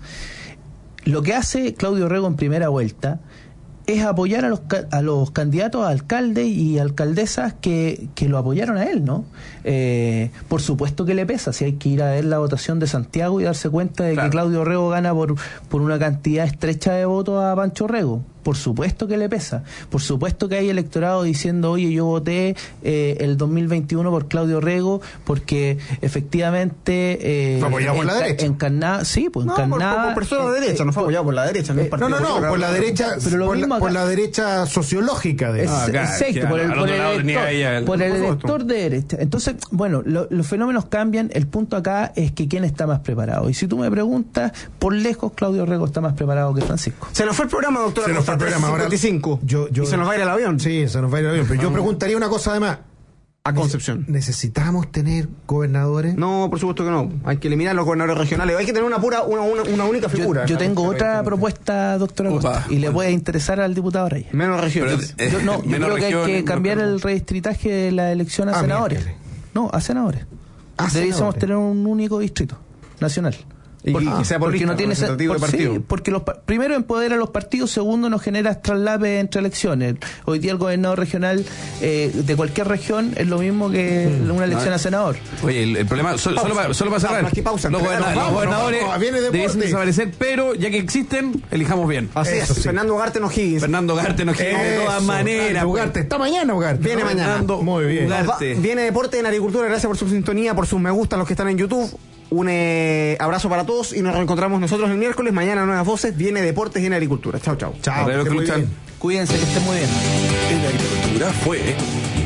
lo que hace Claudio Orrego en primera vuelta es apoyar a los a los candidatos a alcalde y alcaldesas que, que lo apoyaron a él, ¿no? Eh, por supuesto que le pesa, si hay que ir a ver la votación de Santiago y darse cuenta de claro. que Claudio Orrego gana por, por una cantidad estrecha de votos a Pancho Orrego. Por supuesto que le pesa. Por supuesto que hay electorado diciendo, oye, yo voté eh, el dos mil veintiuno por Claudio Orrego porque efectivamente eh, fue apoyado por la derecha. Encarnada, sí, pues no, encarnada. Por, por persona de derecha, no fue apoyado por la derecha. No, eh, no, no, no, por la derecha, pero lo por, mismo la, por la derecha sociológica de es, ah, claro, Exacto, por el, por el elector, por el elector de derecha. Entonces, bueno, lo, los fenómenos cambian. El punto acá es que quién está más preparado. Y si tú me preguntas, por lejos Claudio Orrego está más preparado que Francisco. Se nos fue el programa, doctora. Se nos fue el programa ahora. Yo, yo, y se nos va a ir el avión. Sí, se nos va a ir el avión. Pero yo preguntaría una cosa además. A Concepción. ¿Necesitamos tener gobernadores? No, por supuesto que no. Hay que eliminar los gobernadores regionales. Hay que tener una pura, una, una, una única figura. Yo, yo tengo otra propuesta, doctora Costa, y le puede interesar al diputado Reyes. Menos regiones. Yo, yo, no, yo creo que hay que cambiar el redistritaje de la elección a ah, senadores. Mira, no, a senadores. A Deberíamos tener un único distrito nacional. Y porque, que sea por porque lista, no tiene por, de partido. Sí, porque los, primero empodera a los partidos, segundo no genera traslape entre elecciones. Hoy día el gobernador regional eh, de cualquier región es lo mismo que mm. una elección no, a senador. Oye, el, el problema solo, solo, para, solo para cerrar, aquí pausa, los, goberna, vamos, los gobernadores no, no, no, deben desaparecer, pero ya que existen, elijamos bien. Así es, sí. Fernando Ugarte O'Higgins. Fernando Ugarte O'Higgins, de todas maneras. Ugarte, está mañana Ugarte. Viene mañana. Fernando, muy bien. Va, viene Deporte en Agricultura, gracias por su sintonía, por sus me gustan los que están en YouTube. Un eh, abrazo para todos y nos reencontramos nosotros el miércoles. Mañana Nuevas Voces, viene Deportes y en Agricultura. Chao, chao. Chao. Cuídense, que estén muy bien. En Agricultura fue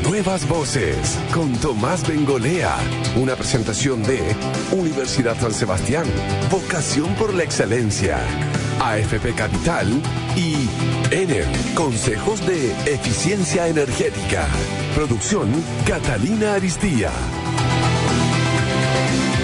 Nuevas Voces con Tomás Bengolea. Una presentación de Universidad San Sebastián. Vocación por la excelencia. A F P Capital y Enel. Consejos de eficiencia energética. Producción Catalina Aristía.